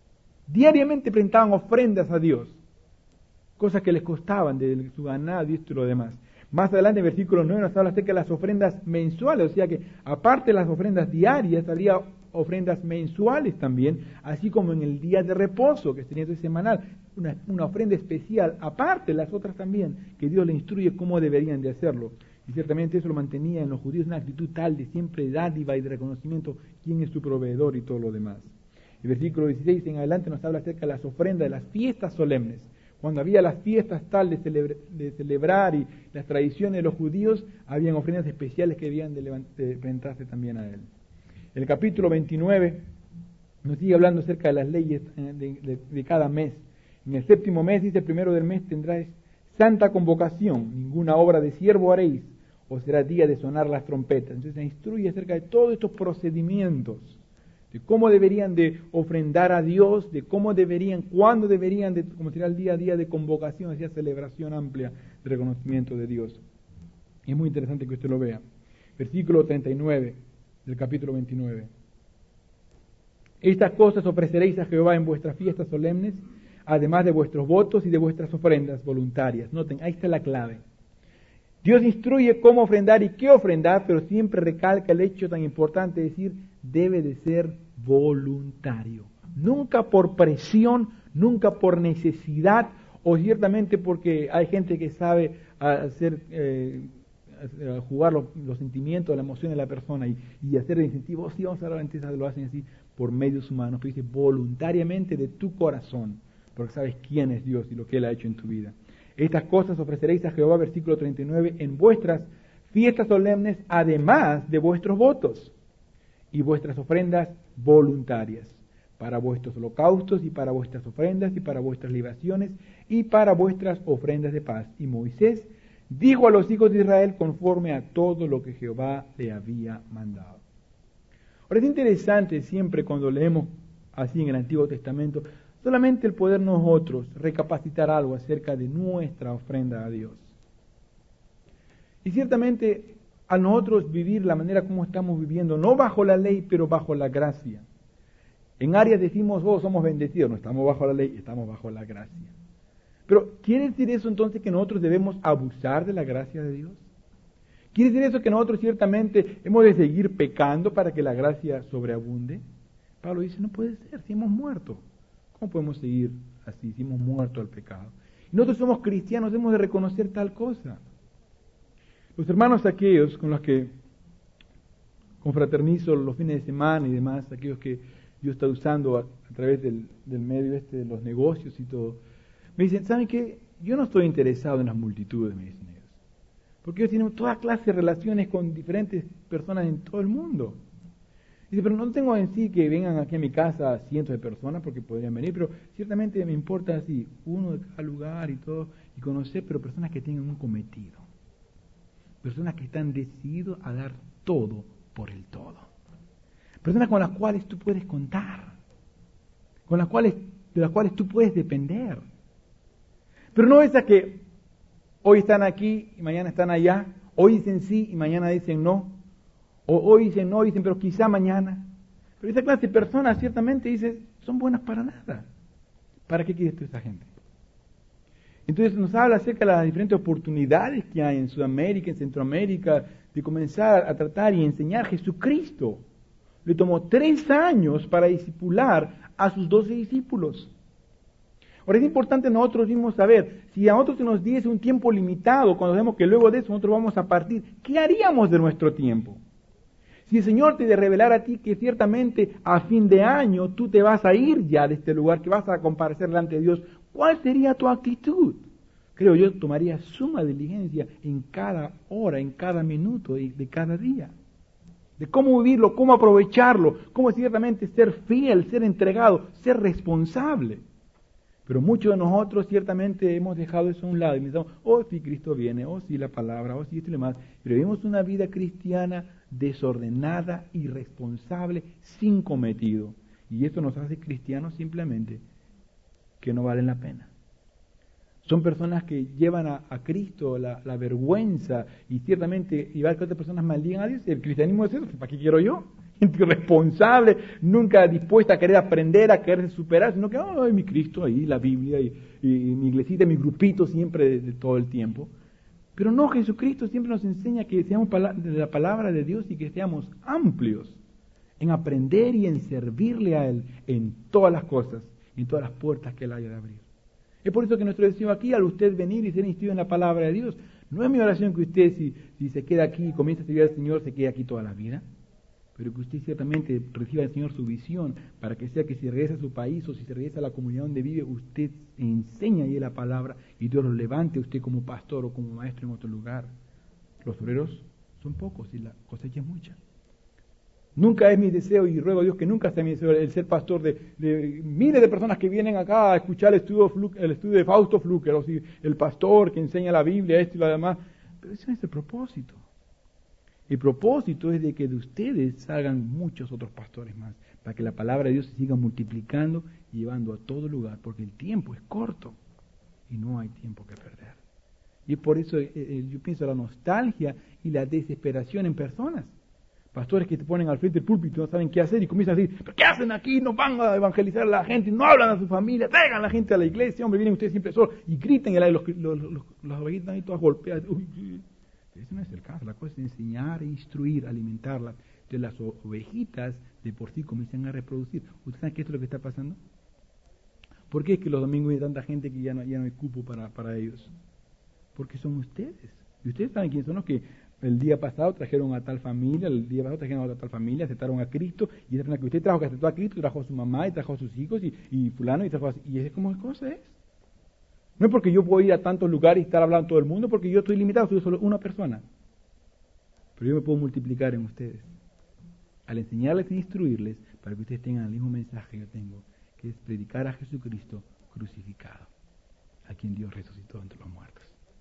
[SPEAKER 1] Diariamente presentaban ofrendas a Dios, cosas que les costaban de su ganado y esto y lo demás. Más adelante, en versículo nueve, nos habla acerca de las ofrendas mensuales, o sea que aparte de las ofrendas diarias, había ofrendas mensuales también, así como en el día de reposo, que sería el semanal, una, una ofrenda especial, aparte de las otras también, que Dios le instruye cómo deberían de hacerlo. Y ciertamente eso lo mantenía en los judíos una actitud tal de siempre dádiva y de reconocimiento quién es su proveedor y todo lo demás. El versículo dieciséis en adelante nos habla acerca de las ofrendas de las fiestas solemnes. Cuando había las fiestas tal de, celebra, de celebrar y las tradiciones de los judíos, habían ofrendas especiales que debían de, de presentarse también a él. El capítulo veintinueve nos sigue hablando acerca de las leyes de, de, de cada mes. En el séptimo mes, dice, el primero del mes tendráis santa convocación, ninguna obra de siervo haréis, o será día de sonar las trompetas. Entonces se instruye acerca de todos estos procedimientos, de cómo deberían de ofrendar a Dios, de cómo deberían, cuándo deberían, de, como será el día a día de convocación, hacia celebración amplia de reconocimiento de Dios. Y es muy interesante que usted lo vea. Versículo treinta y nueve del capítulo veintinueve. Estas cosas ofreceréis a Jehová en vuestras fiestas solemnes, además de vuestros votos y de vuestras ofrendas voluntarias. Noten, ahí está la clave. Dios instruye cómo ofrendar y qué ofrendar, pero siempre recalca el hecho tan importante de decir, debe de ser voluntario. Nunca por presión, nunca por necesidad, o ciertamente porque hay gente que sabe hacer, eh, jugar los, los sentimientos, la emoción de la persona y, y hacer el incentivo. Oh, sí, vamos a hablar, entonces lo hacen así por medios humanos, pero dice voluntariamente de tu corazón, porque sabes quién es Dios y lo que Él ha hecho en tu vida. Estas cosas ofreceréis a Jehová, versículo treinta y nueve, en vuestras fiestas solemnes, además de vuestros votos y vuestras ofrendas voluntarias, para vuestros holocaustos y para vuestras ofrendas y para vuestras libaciones y para vuestras ofrendas de paz. Y Moisés dijo a los hijos de Israel conforme a todo lo que Jehová le había mandado. Ahora es interesante siempre cuando leemos así en el Antiguo Testamento, solamente el poder nosotros recapacitar algo acerca de nuestra ofrenda a Dios. Y ciertamente a nosotros vivir la manera como estamos viviendo, no bajo la ley, pero bajo la gracia. En áreas decimos, oh, somos bendecidos, no estamos bajo la ley, estamos bajo la gracia. Pero ¿quiere decir eso entonces que nosotros debemos abusar de la gracia de Dios? ¿Quiere decir eso que nosotros ciertamente hemos de seguir pecando para que la gracia sobreabunde? Pablo dice, no puede ser, si hemos muerto. ¿Cómo podemos seguir así, si hemos muerto al pecado? Y nosotros somos cristianos, hemos de reconocer tal cosa. Los hermanos aquellos con los que confraternizo los fines de semana y demás, aquellos que Dios está usando a, a través del, del medio este de los negocios y todo, me dicen, ¿saben qué? Yo no estoy interesado en las multitudes, me dicen ellos. Porque ellos tienen toda clase de relaciones con diferentes personas en todo el mundo. Dice, pero no tengo en sí que vengan aquí a mi casa cientos de personas porque podrían venir, pero ciertamente me importa así, uno de cada lugar y todo, y conocer, pero personas que tengan un cometido. Personas que están decididos a dar todo por el todo. Personas con las cuales tú puedes contar, con las cuales, de las cuales tú puedes depender. Pero no esas que hoy están aquí y mañana están allá, hoy dicen sí y mañana dicen no, o hoy dicen no, dicen pero quizá mañana. Pero esa clase de personas ciertamente dicen, son buenas para nada. ¿Para qué quieres tú esa gente? Entonces nos habla acerca de las diferentes oportunidades que hay en Sudamérica, en Centroamérica, de comenzar a tratar y enseñar Jesucristo. Le tomó tres años para discipular a sus doce discípulos. Ahora es importante nosotros mismos saber, si a nosotros se nos diese un tiempo limitado, cuando vemos que luego de eso nosotros vamos a partir, ¿qué haríamos de nuestro tiempo? Si el Señor te de revelar a ti que ciertamente a fin de año tú te vas a ir ya de este lugar, que vas a comparecer delante de Dios, ¿cuál sería tu actitud? Creo yo tomaría suma diligencia en cada hora, en cada minuto de, de cada día. De cómo vivirlo, cómo aprovecharlo, cómo ciertamente ser fiel, ser entregado, ser responsable. Pero muchos de nosotros ciertamente hemos dejado eso a un lado y pensamos, oh si Cristo viene, oh si la palabra, oh si esto y demás. Pero vivimos una vida cristiana desordenada, irresponsable, sin cometido. Y esto nos hace cristianos simplemente que no valen la pena. Son personas que llevan a, a Cristo la, la vergüenza y ciertamente igual que otras personas maldigan a Dios. El cristianismo es eso, ¿para qué quiero yo? gente irresponsable, nunca dispuesta a querer aprender, a querer superar, sino que, oh, mi Cristo ahí, la Biblia, y, y, y mi iglesita, mi grupito siempre de, de todo el tiempo. Pero no, Jesucristo siempre nos enseña que seamos de la palabra de Dios y que seamos amplios en aprender y en servirle a Él en todas las cosas, en todas las puertas que Él haya de abrir. Es por eso que nuestro deseo aquí, al usted venir y ser instruido en la palabra de Dios, no es mi oración que usted, si, si se queda aquí y comienza a servir al Señor, se quede aquí toda la vida, pero que usted ciertamente reciba del Señor su visión, para que sea que si regresa a su país o si se regresa a la comunidad donde vive, usted enseña ahí la palabra y Dios lo levante a usted como pastor o como maestro en otro lugar. Los obreros son pocos y la cosecha es mucha. Nunca es mi deseo, y ruego a Dios que nunca sea mi deseo, el ser pastor de, de miles de personas que vienen acá a escuchar el estudio, el estudio de Fausto Fluker, o si el pastor que enseña la Biblia, esto y lo demás. Pero ese no es el propósito. El propósito es de que de ustedes salgan muchos otros pastores más, para que la palabra de Dios se siga multiplicando y llevando a todo lugar, porque el tiempo es corto y no hay tiempo que perder. Y es por eso eh, eh, yo pienso la nostalgia y la desesperación en personas. Pastores que te ponen al frente del púlpito y no saben qué hacer y comienzan a decir, ¿pero qué hacen aquí? No van a evangelizar a la gente, no hablan a su familia, traigan a la gente a la iglesia, hombre, vienen ustedes siempre solos y griten, y los, los, los, las ovejitas ahí todas golpeadas. Uy, uy. Ese no es el caso, la cosa es enseñar, instruir, alimentarlas. Entonces las ovejitas de por sí comienzan a reproducir. ¿Ustedes saben qué es lo que está pasando? ¿Por qué es que los domingos hay tanta gente que ya no, ya no hay cupo para, para ellos? Porque son ustedes. Y ustedes saben quiénes son los que el día pasado trajeron a tal familia, el día pasado trajeron a otra tal familia, aceptaron a Cristo, y esa persona que usted trajo, que aceptó a Cristo, trajo a su mamá, y trajo a sus hijos, y, y fulano, y trajo a... Y es como la cosa es. No es porque yo puedo ir a tantos lugares y estar hablando a todo el mundo, porque yo estoy limitado, soy solo una persona. Pero yo me puedo multiplicar en ustedes, al enseñarles e instruirles, para que ustedes tengan el mismo mensaje que yo tengo, que es predicar a Jesucristo crucificado, a quien Dios resucitó entre los muertos.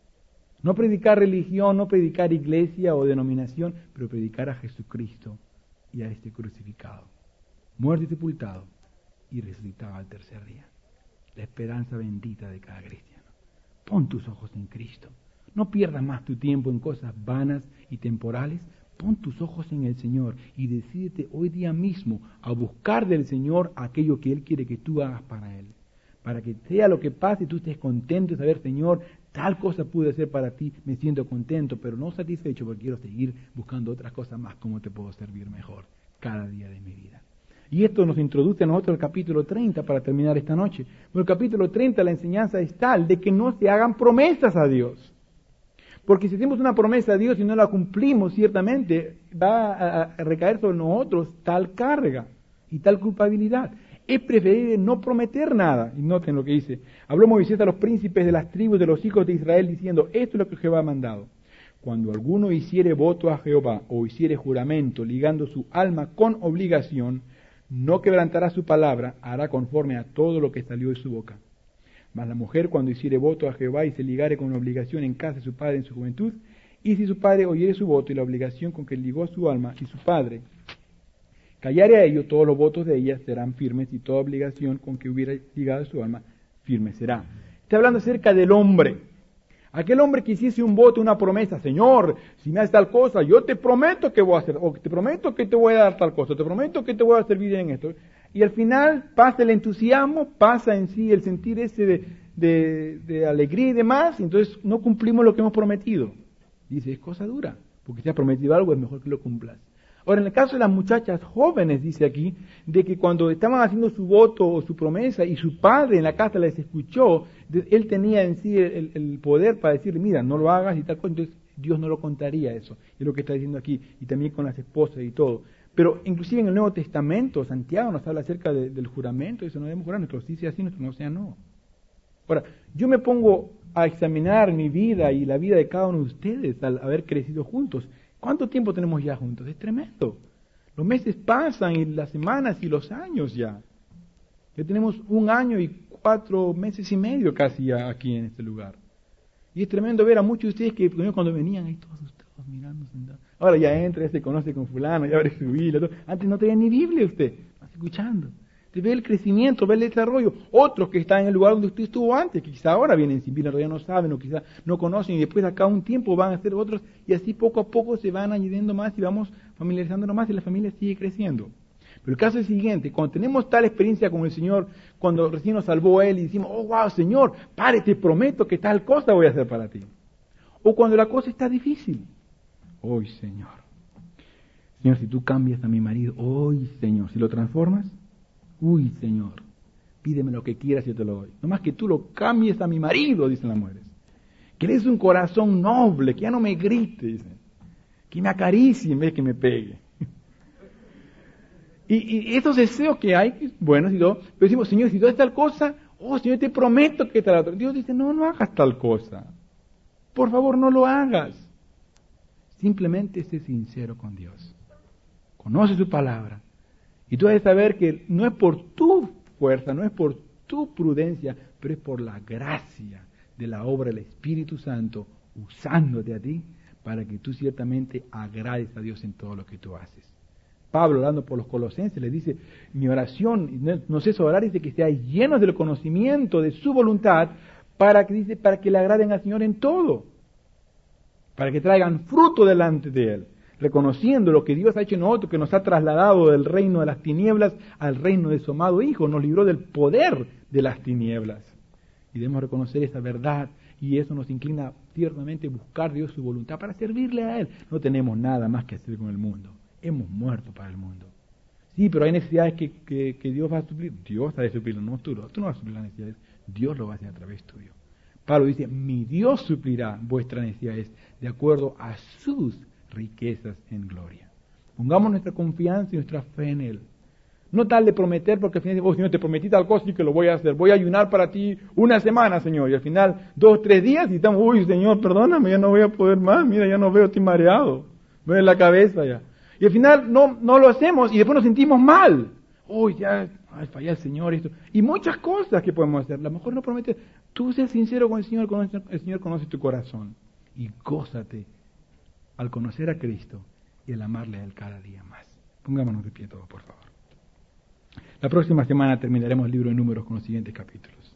[SPEAKER 1] No predicar religión, no predicar iglesia o denominación, pero predicar a Jesucristo y a este crucificado, muerto y sepultado, y resucitado al tercer día. La esperanza bendita de cada cristiano. Pon tus ojos en Cristo. No pierdas más tu tiempo en cosas vanas y temporales. Pon tus ojos en el Señor y decídete hoy día mismo a buscar del Señor aquello que Él quiere que tú hagas para Él. Para que sea lo que pase, tú estés contento de saber, Señor, tal cosa pude hacer para ti, me siento contento, pero no satisfecho porque quiero seguir buscando otras cosas más, cómo te puedo servir mejor cada día de mi vida. Y esto nos introduce a nosotros el capítulo treinta para terminar esta noche. Pero el capítulo treinta, la enseñanza es tal de que no se hagan promesas a Dios. Porque si hacemos una promesa a Dios y no la cumplimos, ciertamente va a recaer sobre nosotros tal carga y tal culpabilidad. Es preferible no prometer nada. Y noten lo que dice. Habló Moisés a los príncipes de las tribus de los hijos de Israel diciendo, esto es lo que Jehová ha mandado. Cuando alguno hiciere voto a Jehová o hiciere juramento ligando su alma con obligación, no quebrantará su palabra, hará conforme a todo lo que salió de su boca. Mas la mujer cuando hiciere voto a Jehová y se ligare con obligación en casa de su padre en su juventud, y si su padre oyere su voto y la obligación con que ligó su alma y su padre callare a ello, todos los votos de ella serán firmes y toda obligación con que hubiera ligado su alma firme será. Está hablando acerca del hombre. Aquel hombre que hiciese un voto, una promesa, Señor, si me haces tal cosa, yo te prometo que voy a hacer, o te prometo que te voy a dar tal cosa, te prometo que te voy a servir en esto. Y al final pasa el entusiasmo, pasa en sí el sentir ese de, de, de alegría y demás, y entonces no cumplimos lo que hemos prometido. Dice, es cosa dura, porque si has prometido algo es mejor que lo cumplas. Ahora, en el caso de las muchachas jóvenes, dice aquí, de que cuando estaban haciendo su voto o su promesa y su padre en la casa les escuchó, él tenía en sí el, el poder para decirle, mira, no lo hagas y tal cosa, entonces Dios no lo contaría eso, es lo que está diciendo aquí, y también con las esposas y todo. Pero inclusive en el Nuevo Testamento, Santiago nos habla acerca de, del juramento, eso no debemos jurar, nuestro sí sea sí, nuestro no sea no. Ahora, yo me pongo a examinar mi vida y la vida de cada uno de ustedes al haber crecido juntos. ¿Cuánto tiempo tenemos ya juntos? Es tremendo. Los meses pasan y las semanas y los años ya. Ya tenemos un año y cuatro meses y medio casi ya aquí en este lugar. Y es tremendo ver a muchos de ustedes que cuando venían ahí todos todos mirando, sentados. Ahora ya entra, ya se conoce con fulano, ya abre su Biblia. Todo. Antes no tenía ni Biblia usted, vas escuchando. Usted ve el crecimiento, ve el desarrollo. Otros que están en el lugar donde usted estuvo antes, que quizá ahora vienen sin vida, todavía no saben o quizá no conocen y después de acá un tiempo van a ser otros y así poco a poco se van añadiendo más y vamos familiarizándonos más y la familia sigue creciendo. Pero el caso es el siguiente, cuando tenemos tal experiencia con el Señor, cuando recién nos salvó Él y decimos, oh wow Señor, pare, te prometo que tal cosa voy a hacer para ti. O cuando la cosa está difícil, hoy Señor, Señor, si tú cambias a mi marido, hoy Señor, si lo transformas, uy Señor, pídeme lo que quieras y yo te lo doy. No más que tú lo cambies a mi marido, dicen las mujeres. Que le des un corazón noble, que ya no me grite, dicen. Que me acaricie en vez de que me pegue. Y, y estos deseos que hay, bueno, si todo, pero decimos, Señor, si tú haces tal cosa, oh Señor, te prometo que tal otra. Dios dice, no, no hagas tal cosa. Por favor, no lo hagas. Simplemente sé sincero con Dios. Conoce su palabra. Y tú debes saber que no es por tu fuerza, no es por tu prudencia, pero es por la gracia de la obra del Espíritu Santo usándote a ti para que tú ciertamente agrades a Dios en todo lo que tú haces. Pablo, hablando por los colosenses, le dice, mi oración, no, no sé orar, dice que sean llenos del conocimiento de su voluntad para que, dice, para que le agraden al Señor en todo, para que traigan fruto delante de Él, reconociendo lo que Dios ha hecho en nosotros, que nos ha trasladado del reino de las tinieblas al reino de su amado Hijo, nos libró del poder de las tinieblas. Y debemos reconocer esa verdad, y eso nos inclina tiernamente a buscar Dios su voluntad para servirle a Él. No tenemos nada más que hacer con el mundo. Hemos muerto para el mundo. Sí, pero hay necesidades que, que, que Dios va a suplir. Dios ha de suplirlo, no tú. Tú no vas a suplir las necesidades. Dios lo va a hacer a través tuyo. Pablo dice, mi Dios suplirá vuestras necesidades de acuerdo a sus riquezas en gloria. Pongamos nuestra confianza y nuestra fe en Él. No tal de prometer, porque al final, oh Señor, te prometí tal cosa y que lo voy a hacer. Voy a ayunar para ti una semana, Señor. Y al final, dos, tres días y estamos, uy, Señor, perdóname, ya no voy a poder más. Mira, ya no veo, estoy mareado. Me duele la cabeza ya. Y al final no, no lo hacemos y después nos sentimos mal. Uy, ya, ay, fallé al Señor esto. Y muchas cosas que podemos hacer. A lo mejor no prometes. Tú sé sincero con el Señor, el Señor conoce tu corazón. Y gózate al conocer a Cristo y al amarle a Él cada día más. Pongámonos de pie todos, por favor. La próxima semana terminaremos el libro de Números con los siguientes capítulos.